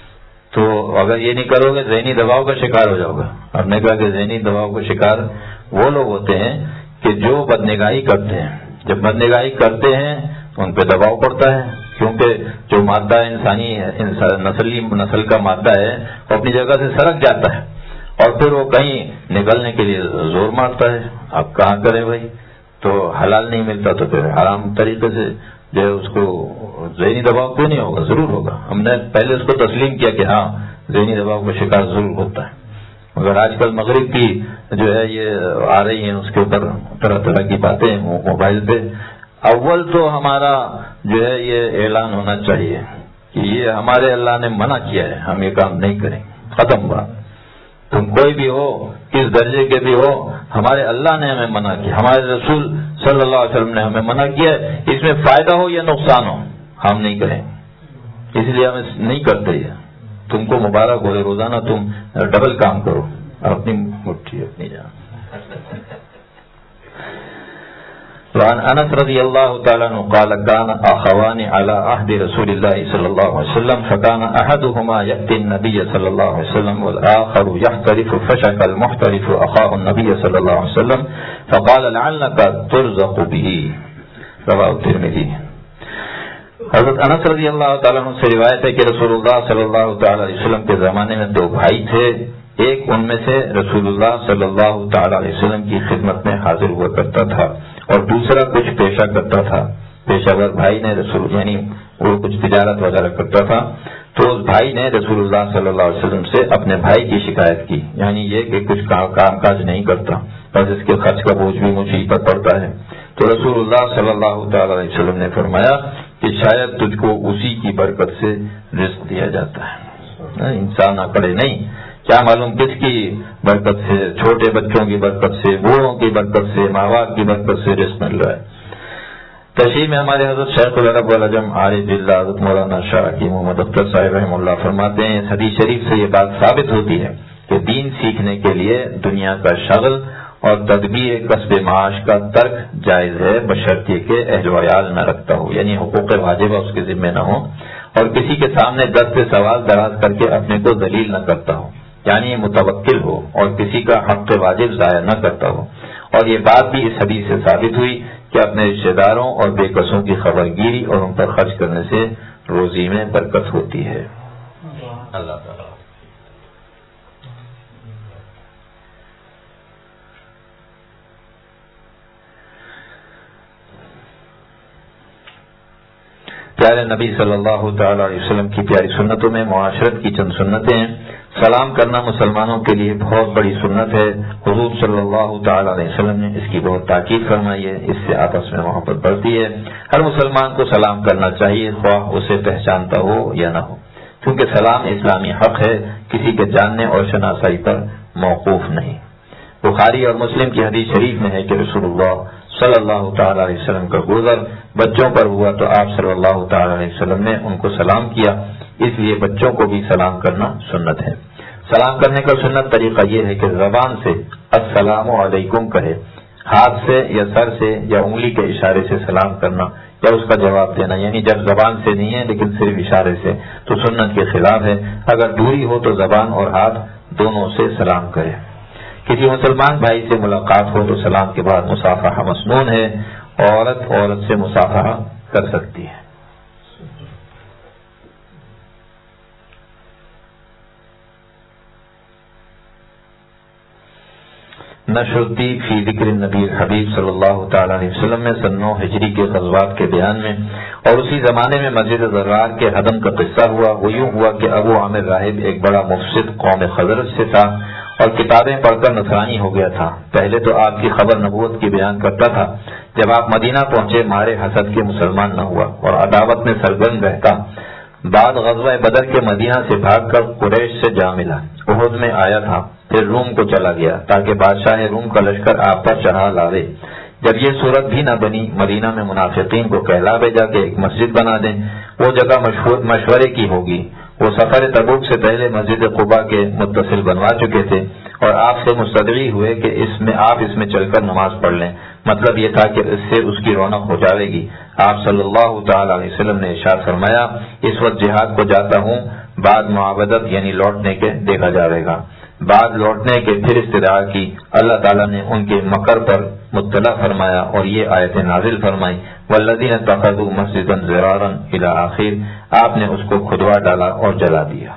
تو اگر یہ نہیں کرو گے ذہنی دباؤ کا شکار ہو جاؤ گے. ہم نے کہا کہ ذہنی دباؤ کا شکار وہ لوگ ہوتے ہیں کہ جو بدنگاہی کرتے ہیں. جب بدنگاہی کرتے ہیں تو ان پہ دباؤ پڑتا ہے, کیونکہ جو مادہ انسانی نسلی نسل کا مادہ ہے وہ اپنی جگہ سے سرک جاتا ہے, اور پھر وہ کہیں نکلنے کے لیے زور مارتا ہے. اب کہاں کریں بھائی, تو حلال نہیں ملتا تو پھر حرام طریقے سے جو ہے اس کو ذہنی دباؤ کیوں نہیں ہوگا, ضرور ہوگا. ہم نے پہلے اس کو تسلیم کیا کہ ہاں ذہنی دباؤ کا شکار ضرور ہوتا ہے. مگر آج کل مغرب کی جو ہے یہ آ رہی ہیں اس کے اوپر طرح طرح کی باتیں موبائل پہ. اول تو ہمارا جو ہے یہ اعلان ہونا چاہیے کہ یہ ہمارے اللہ نے منع کیا ہے, ہم یہ کام نہیں کریں, ختم بات. تم کوئی بھی ہو, کس درجے کے بھی ہو, ہمارے اللہ نے ہمیں منع کیا, ہمارے رسول صلی اللہ علیہ وسلم نے ہمیں منع کیا ہے. اس میں فائدہ ہو یا نقصان ہو ہم نہیں کریں, اس لیے ہم نہیں کرتے. یہ تم کو مبارک ہو, روزانہ تم ڈبل کام کرو, اپنی مٹھی اپنی جان. وعن انس رضی اللہ تعالی عنہ قال كان اخوان على عهد رسول الله صلى الله عليه وسلم فكان احدهما ياتي النبي صلى الله عليه وسلم والاخر يحترف فشك المحترف اخاه النبي صلى الله عليه وسلم فقال لعلك ترزق به. رواہ ترمذی۔ حضرت انس رضی اللہ تعالیٰ عنہ سے روایت ہے کہ رسول اللہ صلی اللہ تعالی علیہ وسلم کے زمانے میں دو بھائی تھے، ایک ان میں سے رسول اللہ صلی اللہ تعالی علیہ وسلم کی خدمت میں حاضر ہوا کرتا تھا اور دوسرا کچھ پیشہ کرتا تھا۔ پیشہ ور بھائی نے رسول یعنی وہ کچھ تجارت وغیرہ کرتا تھا، تو اس بھائی نے رسول اللہ صلی اللہ علیہ وسلم سے اپنے بھائی کی شکایت کی، یعنی یہ کہ کچھ کام کاج نہیں کرتا، بس اس کے خرچ کا بوجھ بھی مجھ ہی پر پڑتا ہے۔ تو رسول اللہ صلی اللہ تعالی علیہ وسلم نے فرمایا کہ شاید تجھ کو اسی کی برکت سے رزق دیا جاتا ہے، انسان اکڑے نہیں، کیا معلوم کس کی برکت سے، چھوٹے بچوں کی برکت سے، بوڑھوں کی برکت سے، ماں باپ کی برکت سے رزق مل رہا ہے۔ تشریح میں ہمارے حضرت شیخ العرب والعجم عارف اللہ حضرت مولانا شاہ حکیم محمد اختر صاحب رحمہ اللہ فرماتے ہیں، اس حدیث شریف سے یہ بات ثابت ہوتی ہے کہ دین سیکھنے کے لیے دنیا کا شغل اور تدبیر کسب معاش کا ترک جائز ہے، بشرطیہ کہ اہل و عیال نہ رکھتا ہو، یعنی حقوق واجبہ اس کے ذمہ نہ ہو، اور کسی کے سامنے دست سے سوال دراز کر کے اپنے کو ذلیل نہ کرتا ہو، یعنی متوکل ہو اور کسی کا حق واجب ضائع نہ کرتا ہو۔ اور یہ بات بھی اس حدیث سے ثابت ہوئی کہ اپنے رشتے داروں اور بے کسوں کی خبر گیری اور ان پر خرچ کرنے سے روزی میں برکت ہوتی ہے۔ اللہ تعالیٰ پیارے نبی صلی اللہ تعالی علیہ وسلم کی پیاری سنتوں میں معاشرت کی چند سنتیں ہیں۔ سلام کرنا مسلمانوں کے لیے بہت بڑی سنت ہے، حضور صلی اللہ تعالی علیہ وسلم نے اس کی بہت تاکید فرمائی ہے، اس سے آپس میں محبت بڑھتی ہے۔ ہر مسلمان کو سلام کرنا چاہیے، خواہ اسے پہچانتا ہو یا نہ ہو، کیونکہ سلام اسلامی حق ہے، کسی کے جاننے اور شناسائی پر موقوف نہیں۔ بخاری اور مسلم کی حدیث شریف میں ہے کہ رسول اللہ صلی اللہ تعالی علیہ وسلم کا گزر بچوں پر ہوا تو آپ صلی اللہ تعالی علیہ وسلم نے ان کو سلام کیا، اس لیے بچوں کو بھی سلام کرنا سنت ہے۔ سلام کرنے کا سنت طریقہ یہ ہے کہ زبان سے السلام علیکم کہے، ہاتھ سے یا سر سے یا انگلی کے اشارے سے سلام کرنا یا اس کا جواب دینا، یعنی جب زبان سے نہیں ہے لیکن صرف اشارے سے تو سنت کے خلاف ہے۔ اگر دوری ہو تو زبان اور ہاتھ دونوں سے سلام کرے۔ کسی مسلمان بھائی سے ملاقات ہو تو سلام کے بعد مصافحہ مسنون ہے، عورت عورت سے مصافحہ کر سکتی ہے۔ نشر الدین فی ذکر النبی حبیب صلی اللہ تعالی علیہ وسلم میں سن نو ہجری کے غزوات کے بیان میں اور اسی زمانے میں مسجد ضرار کے ہدم کا قصہ ہوا۔ وہ یوں ہوا کہ ابو عامر راہب ایک بڑا مفسد قوم خزرج سے تھا اور کتابیں پڑھ کر نصرانی ہو گیا تھا۔ پہلے تو آپ کی خبر نبوت کی بیان کرتا تھا، جب آپ مدینہ پہنچے مارے حسد کے مسلمان نہ ہوا اور عداوت میں سرگرم رہتا۔ بعد غزوہ بدر کے مدینہ سے بھاگ کر قریش سے جا ملا، احد میں آیا تھا، پھر روم کو چلا گیا تاکہ بادشاہ روم کا لشکر آپ پر چڑھا لاوے۔ جب یہ صورت بھی نہ بنی، مدینہ میں منافقین کو کہلا بھیجا کہ ایک مسجد بنا دیں، وہ جگہ مشورے کی ہوگی۔ وہ سفر تبوک سے پہلے مسجد قباء کے متصل بنوا چکے تھے اور آپ سے مستدعی ہوئے کہ اس میں آپ اس میں چل کر نماز پڑھ لیں۔ مطلب یہ تھا کہ اس سے اس کی رونق ہو جائے گی۔ آپ صلی اللہ تعالی علیہ وسلم نے ارشاد فرمایا، اس وقت جہاد کو جاتا ہوں، بعد معاودت یعنی لوٹنے کے دیکھا جائے گا۔ بعد لوٹنے کے پھر استدعا کی، اللہ تعالیٰ نے ان کے مکر پر مطلع فرمایا اور یہ آیت نازل فرمائی، والذین اتخذوا مسجدا ضرارا الی آخر۔ آپ نے اس کو کھدوا ڈالا اور جلا دیا۔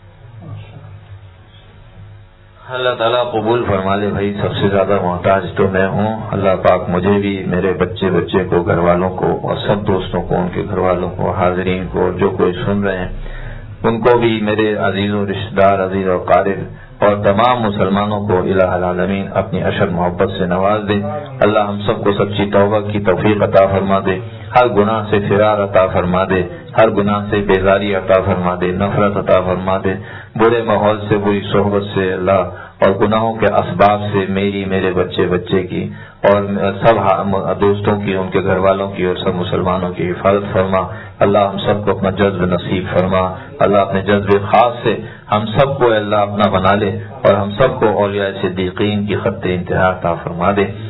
اللہ تعالیٰ قبول فرما لے۔ بھائی سب سے زیادہ محتاج تو میں ہوں، اللہ پاک مجھے بھی، میرے بچے بچے کو، گھر والوں کو اور سب دوستوں کو، ان کے گھر والوں کو، حاضرین کو، جو کوئی سن رہے ہیں ان کو بھی، میرے عزیز و رشتہ دار، عزیز و قارب اور تمام مسلمانوں کو الہ العالمین اپنی اشد محبت سے نواز دے۔ اللہ ہم سب کو سچی توبہ کی توفیق عطا فرما دے، ہر گناہ سے فرار عطا فرما دے، ہر گناہ سے بیزاری عطا فرما دے، نفرت عطا فرما دے، برے ماحول سے، بری صحبت سے اللہ اور گناہوں کے اسباب سے میری، میرے بچے بچے کی اور سب دوستوں کی، ان کے گھر والوں کی اور سب مسلمانوں کی حفاظت فرما۔ اللہ ہم سب کو اپنا جذب نصیب فرما۔ اللہ اپنے جذب خاص سے ہم سب کو اللہ اپنا بنا لے اور ہم سب کو اولیاء صدیقین کی خط انتہا عطا فرما دے۔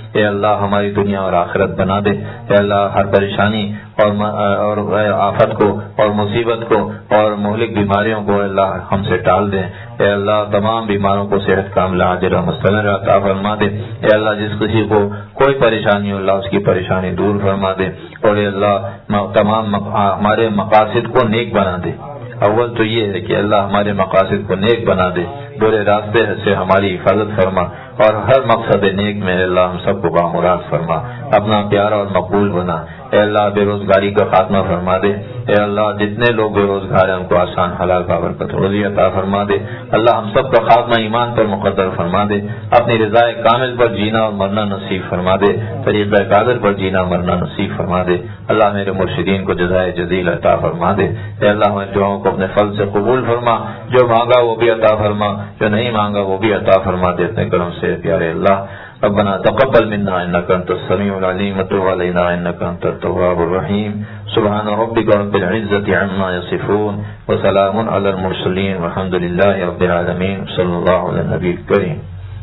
اے اللہ ہماری دنیا اور آخرت بنا دے. اے اللہ ہر پریشانی اور اور آفت کو اور مصیبت کو اور مہلک بیماریوں کو اللہ ہم سے ٹال دے. اے اللہ تمام بیماروں کو صحت کاملہ عاجلہ مستمر عطا فرما دے. اے اللہ جس کسی کو کوئی پریشانی ہو اللہ اس کی پریشانی دور فرما دے. اور اے اللہ تمام ہمارے مقاصد کو نیک بنا دے. اول تو یہ ہے کہ اللہ ہمارے مقاصد کو نیک بنا دے, برے راستے سے ہماری حفاظت فرما اور ہر مقصد نیک میں اللہ ہم سب کو بامراد فرما, اپنا پیارا اور مقبول بنا. اے اللہ بے روزگاری کا خاتمہ فرما دے. اے اللہ جتنے لوگ بے روزگار ہیں ان کو آسان حلال بابرکت روزی عطا فرما دے. اللہ ہم سب کا خاتمہ ایمان پر مقدر فرما دے. اپنی رضائے کامل پر جینا اور مرنا نصیب فرما دے. طریقہ قادر پر جینا مرنا نصیب فرما دے. اللہ میرے مرشدین کو جزائے جزیل عطا فرما دے. اے اللہ ہمارے دعاؤں کو اپنے فضل سے قبول فرما, جو مانگا وہ بھی عطا فرما, جو نہیں مانگا وہ بھی عطا فرما دے اپنے کرم سے. پیارے اللہ ربنا تقبل منا انك انت السميع العليم وتب علينا انك انت التواب الرحيم. سبحان ربك رب العزة عما يصفون وسلام على المرسلين والحمد لله رب العالمين. صلى الله على النبي الكريم.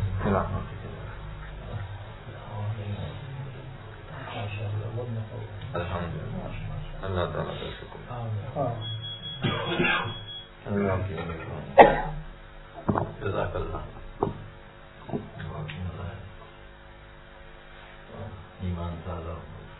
الحمد لله اللہ تعالیٰ کا شکر. جزاک اللہ. ایمان تعالیٰ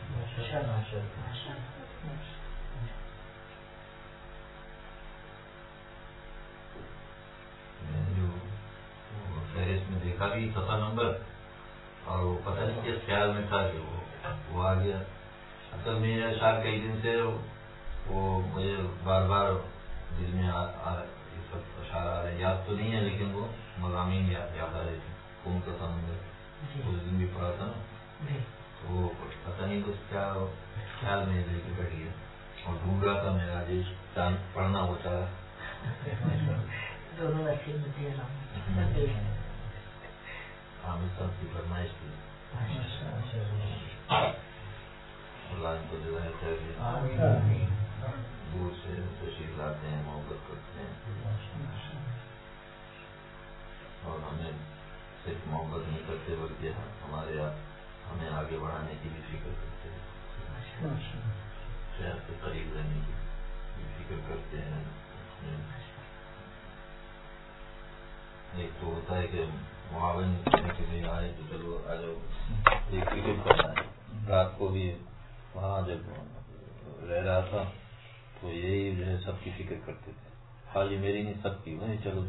میں نے جو فہرست میں دیکھا بھی صفحہ نمبر اور وہ پتہ نہیں کس خیال میں تھا کہ وہ وہ آ گیا. اصل میں یہ اشعار کئی دن سے وہ مجھے بار بار دل میں یہ سب اشعار آ رہے ہیں, یاد تو نہیں ہے لیکن وہ مضامین یاد آ رہے تھے. قوم کا سمندر اس دن بھی پڑھا تھا نا, تو وہ پتہ نہیں کچھ کیا خیال میں لے کے بیٹھ گیا اور ڈھونڈ رہا تھا میرا جس چاند پڑھنا ہوتا ہے. عامر صاحب کی فرمائش تھی, اللہ ان کو جزائے خیر دور سے تشریف لاتے ہیں, محبت کرتے ہیں اور ہمیں صرف محبت نہیں کرتے بلکہ ہمارے ہمیں آگے بڑھانے کی بھی فکر کرتے ہیں, شہر سے قریب رہنے کی بھی فکر کرتے ہیں. ایک تو ہوتا ہے کہ معاون کرنے کے لیے آئے تو چلو آ جاؤ, ایک فکر کرنا ہے. رات کو بھی وہاں جب رہ رہا تھا تو یہی جو ہے سب کی فکر کرتے تھے, خالی میری نہیں سب کی. وہیں چلو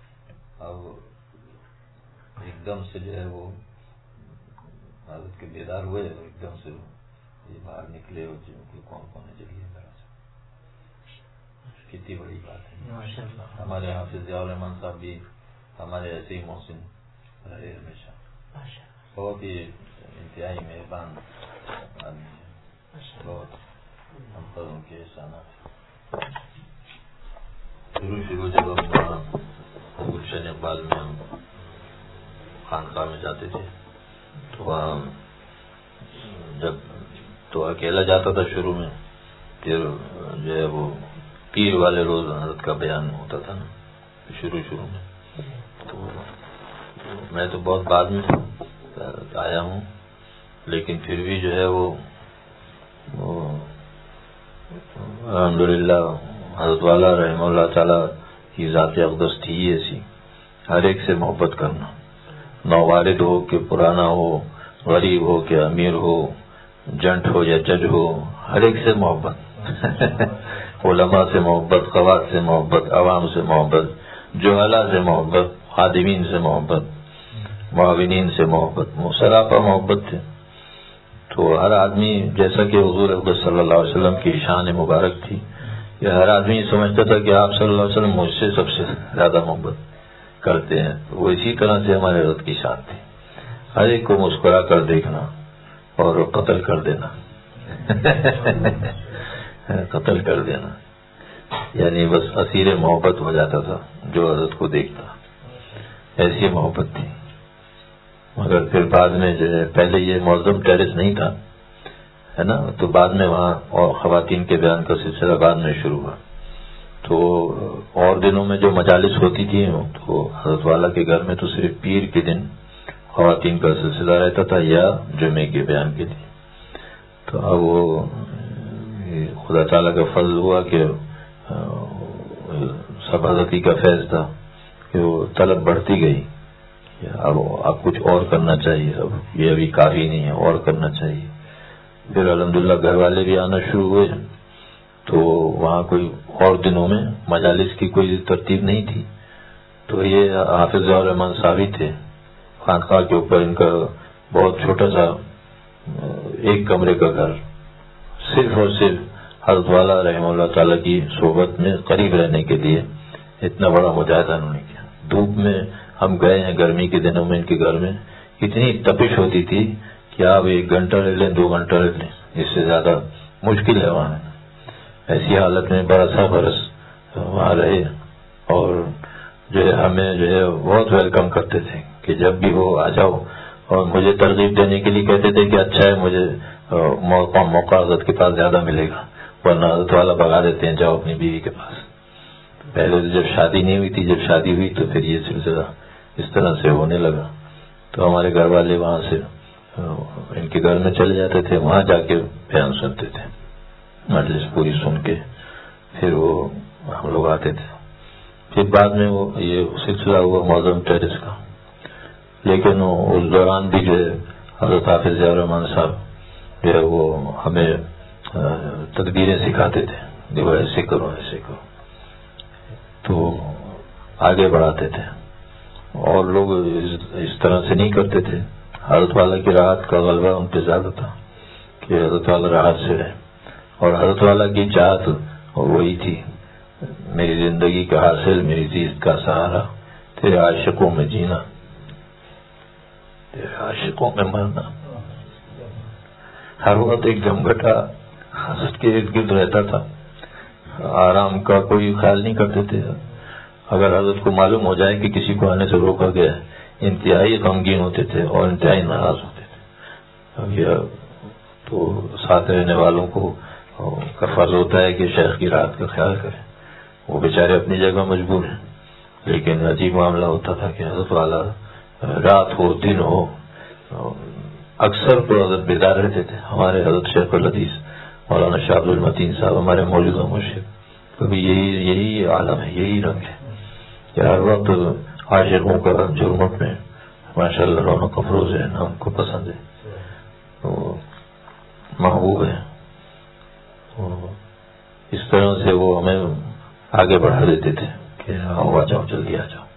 اب ایک دم سے جو ہے وہ حضرت کے بیدار ہوئے اور ایک دم سے یہ باہر نکلے اور کون کون ہے چلیے ذرا سے. کتنی بڑی بات ہے. ہمارے حافظ ضیاء الرحمان صاحب بھی ہمارے ایسے ہی محسن رہے ہمیشہ, بہت ہی انتہائی مہربان آدمی ہے, بہت ہم پر ان کے احسانات. شروع شروع جب ہم گلشن اقبال میں ہم خانقاہ میں جاتے تھے تو وہاں جب تو اکیلا جاتا تھا شروع میں, پھر جو ہے وہ پیر والے روز حضرت کا بیان ہوتا تھا نا شروع شروع میں. تو میں تو بہت بعد میں آیا ہوں لیکن پھر بھی جو ہے وہ الحمدللہ حضرت والا رحمہ اللہ تعالیٰ کی ذات اقدس تھی ایسی, ہر ایک سے محبت کرنا, نووالد ہو کہ پرانا ہو, غریب ہو کہ امیر ہو, جنٹ ہو یا جج ہو, ہر ایک سے محبت. علماء سے محبت, قواد سے محبت, عوام سے محبت, جہلا سے محبت, خادمین سے محبت, معاونین سے محبت, سراپا محبت تھے. تو ہر آدمی جیسا کہ حضور اقدس صلی اللہ علیہ وسلم کی شان مبارک تھی کہ ہر آدمی سمجھتا تھا کہ آپ صلی اللہ علیہ وسلم مجھ سے سب سے زیادہ محبت کرتے ہیں. وہ اسی طرح سے ہمارے حضرت کی شان تھی, ہر ایک کو مسکرا کر دیکھنا اور قتل کر دینا قتل کر دینا یعنی بس اسیر محبت ہو جاتا تھا جو حضرت کو دیکھتا, ایسی محبت تھی. مگر پھر بعد میں جو ہے پہلے یہ معظم ٹیرس نہیں تھا ہے نا, تو بعد میں وہاں اور خواتین کے بیان کا سلسلہ بعد میں شروع ہوا. تو اور دنوں میں جو مجالس ہوتی تھی تو حضرت والا کے گھر میں تو صرف پیر کے دن خواتین کا سلسلہ رہتا تھا یا جمعے کے بیان کے لیے. تو اب وہ خدا تعالیٰ کا فضل ہوا کہ سفارتی کا فیض تھا کہ وہ طلب بڑھتی گئی. اب اب کچھ اور کرنا چاہیے، اب یہ ابھی کافی نہیں ہے، اور کرنا چاہیے. پھر الحمدللہ گھر والے بھی آنا شروع ہوئے. تو وہاں کوئی اور دنوں میں مجالس کی کوئی ترتیب نہیں تھی. تو یہ حافظ الرحمان صاحب تھے، خانقاہ کے اوپر ان کا بہت چھوٹا سا ایک کمرے کا گھر، صرف اور صرف حضرت والا رحمہ اللہ تعالیٰ کی صحبت میں قریب رہنے کے لیے اتنا بڑا مجاہدہ انہوں نے کیا. دھوپ میں ہم گئے ہیں گرمی کے دنوں میں ان کے گھر میں، اتنی تپش ہوتی تھی کہ آپ ایک گھنٹہ رہ لیں، دو گھنٹہ رہ لیں، اس سے زیادہ مشکل ہے وہاں. ایسی حالت میں برسا برس وہاں رہے اور جو ہے ہمیں جو ہے بہت ویلکم کرتے تھے کہ جب بھی وہ آ جاؤ، اور مجھے ترغیب دینے کے لیے کہتے تھے کہ اچھا ہے مجھے موقع موقع حضرت کے پاس زیادہ ملے گا، ورنہ حضرت والا بھگا دیتے ہیں جاؤ اپنی بیوی کے پاس. پہلے تو جب شادی نہیں ہوئی تھی، جب شادی ہوئی تو پھر یہ سلسلہ اس طرح سے ہونے لگا. تو ہمارے گھر والے وہاں سے ان کے گھر میں چلے جاتے تھے، وہاں جا کے بیان سنتے تھے، مجلس پوری سن کے پھر وہ ہم لوگ آتے تھے. پھر بعد میں وہ یہ سلسلہ ہوا معظم ٹیرس کا. لیکن اس دوران بھی جو ہے حضرت حافظ الرحمان صاحب جو ہے وہ ہمیں تدبیریں سکھاتے تھے، دیکھو ایسے کرو ایسے کرو، تو آگے بڑھاتے تھے. اور لوگ اس طرح سے نہیں کرتے تھے. حضرت والا کی راحت کا غلبہ ان پہ زیادہ تھا کہ حضرت والا راحت سے رہے، اور حضرت والا کی چاہت وہی تھی، میری زندگی کا حاصل، میری زیست کا سہارا، تیرے عاشقوں میں جینا، تیرے عاشقوں میں مرنا. ہر وقت ایک جمگھٹا حضرت کے ارد گرد رہتا تھا، آرام کا کوئی خیال نہیں کرتے تھے. اگر حضرت کو معلوم ہو جائے کہ کسی کو آنے سے روکا گیا، انتہائی غمگین ہوتے تھے اور انتہائی ناراض ہوتے تھے. یہ تو ساتھ رہنے والوں کو کا فرض ہوتا ہے کہ شیخ کی راحت کا خیال کریں. وہ بیچارے اپنی جگہ مجبور ہیں، لیکن عجیب معاملہ ہوتا تھا کہ حضرت والا رات ہو دن ہو اکثر تو حضرت بیدار رہتے تھے. ہمارے حضرت شیخ الحدیث مولانا شاہ عبد المتین صاحب ہمارے موجودہ مرشد، کبھی یہی یہی عالم ہے، یہی رنگ ہے کہ ہر وقت عاشقوں کا جرمٹ میں ماشاء اللہ رونق افروز ہے، ہم کو پسند ہے، تو محبوب ہے. اس طرح سے وہ ہمیں آگے بڑھا دیتے تھے کہ آؤ آ جاؤ جلدی آ جاؤ.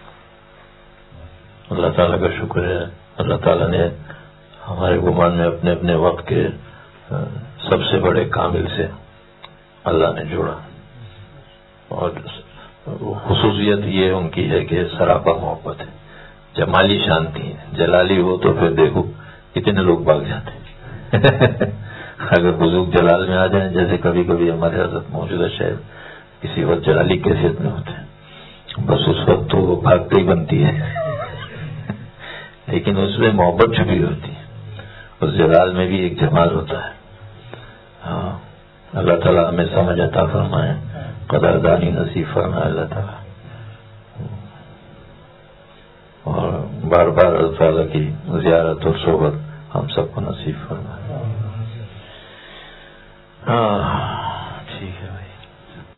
اللہ تعالیٰ کا شکر ہے، اللہ تعالیٰ نے ہمارے گمان میں اپنے اپنے وقت کے سب سے بڑے کامل سے اللہ نے جوڑا. اور خصوصیت یہ ان کی ہے کہ سراپا محبت ہے، جمالی شانتی ہے. جلالی ہو تو پھر دیکھو کتنے لوگ بھاگ جاتے ہیں. اگر بزرگ جلال میں آ جائیں، جیسے کبھی کبھی ہمارے حضرت موجودہ شہر کسی وقت جلالی کیفیت میں ہوتے ہیں، بس اس وقت تو وہ بھاگتے ہی بنتی ہے. لیکن اس میں محبت چھپی ہوتی ہے، اس جلال میں بھی ایک جمال ہوتا ہے. ہاں، اللہ تعالیٰ ہمیں سمجھ عطا فرمائے، قدردانی نصیب فرمائے اللہ تعالیٰ، اور بار بار اللہ تعالیٰ کی زیارت اور صحبت ہم سب کو نصیب فرمائے. ہاں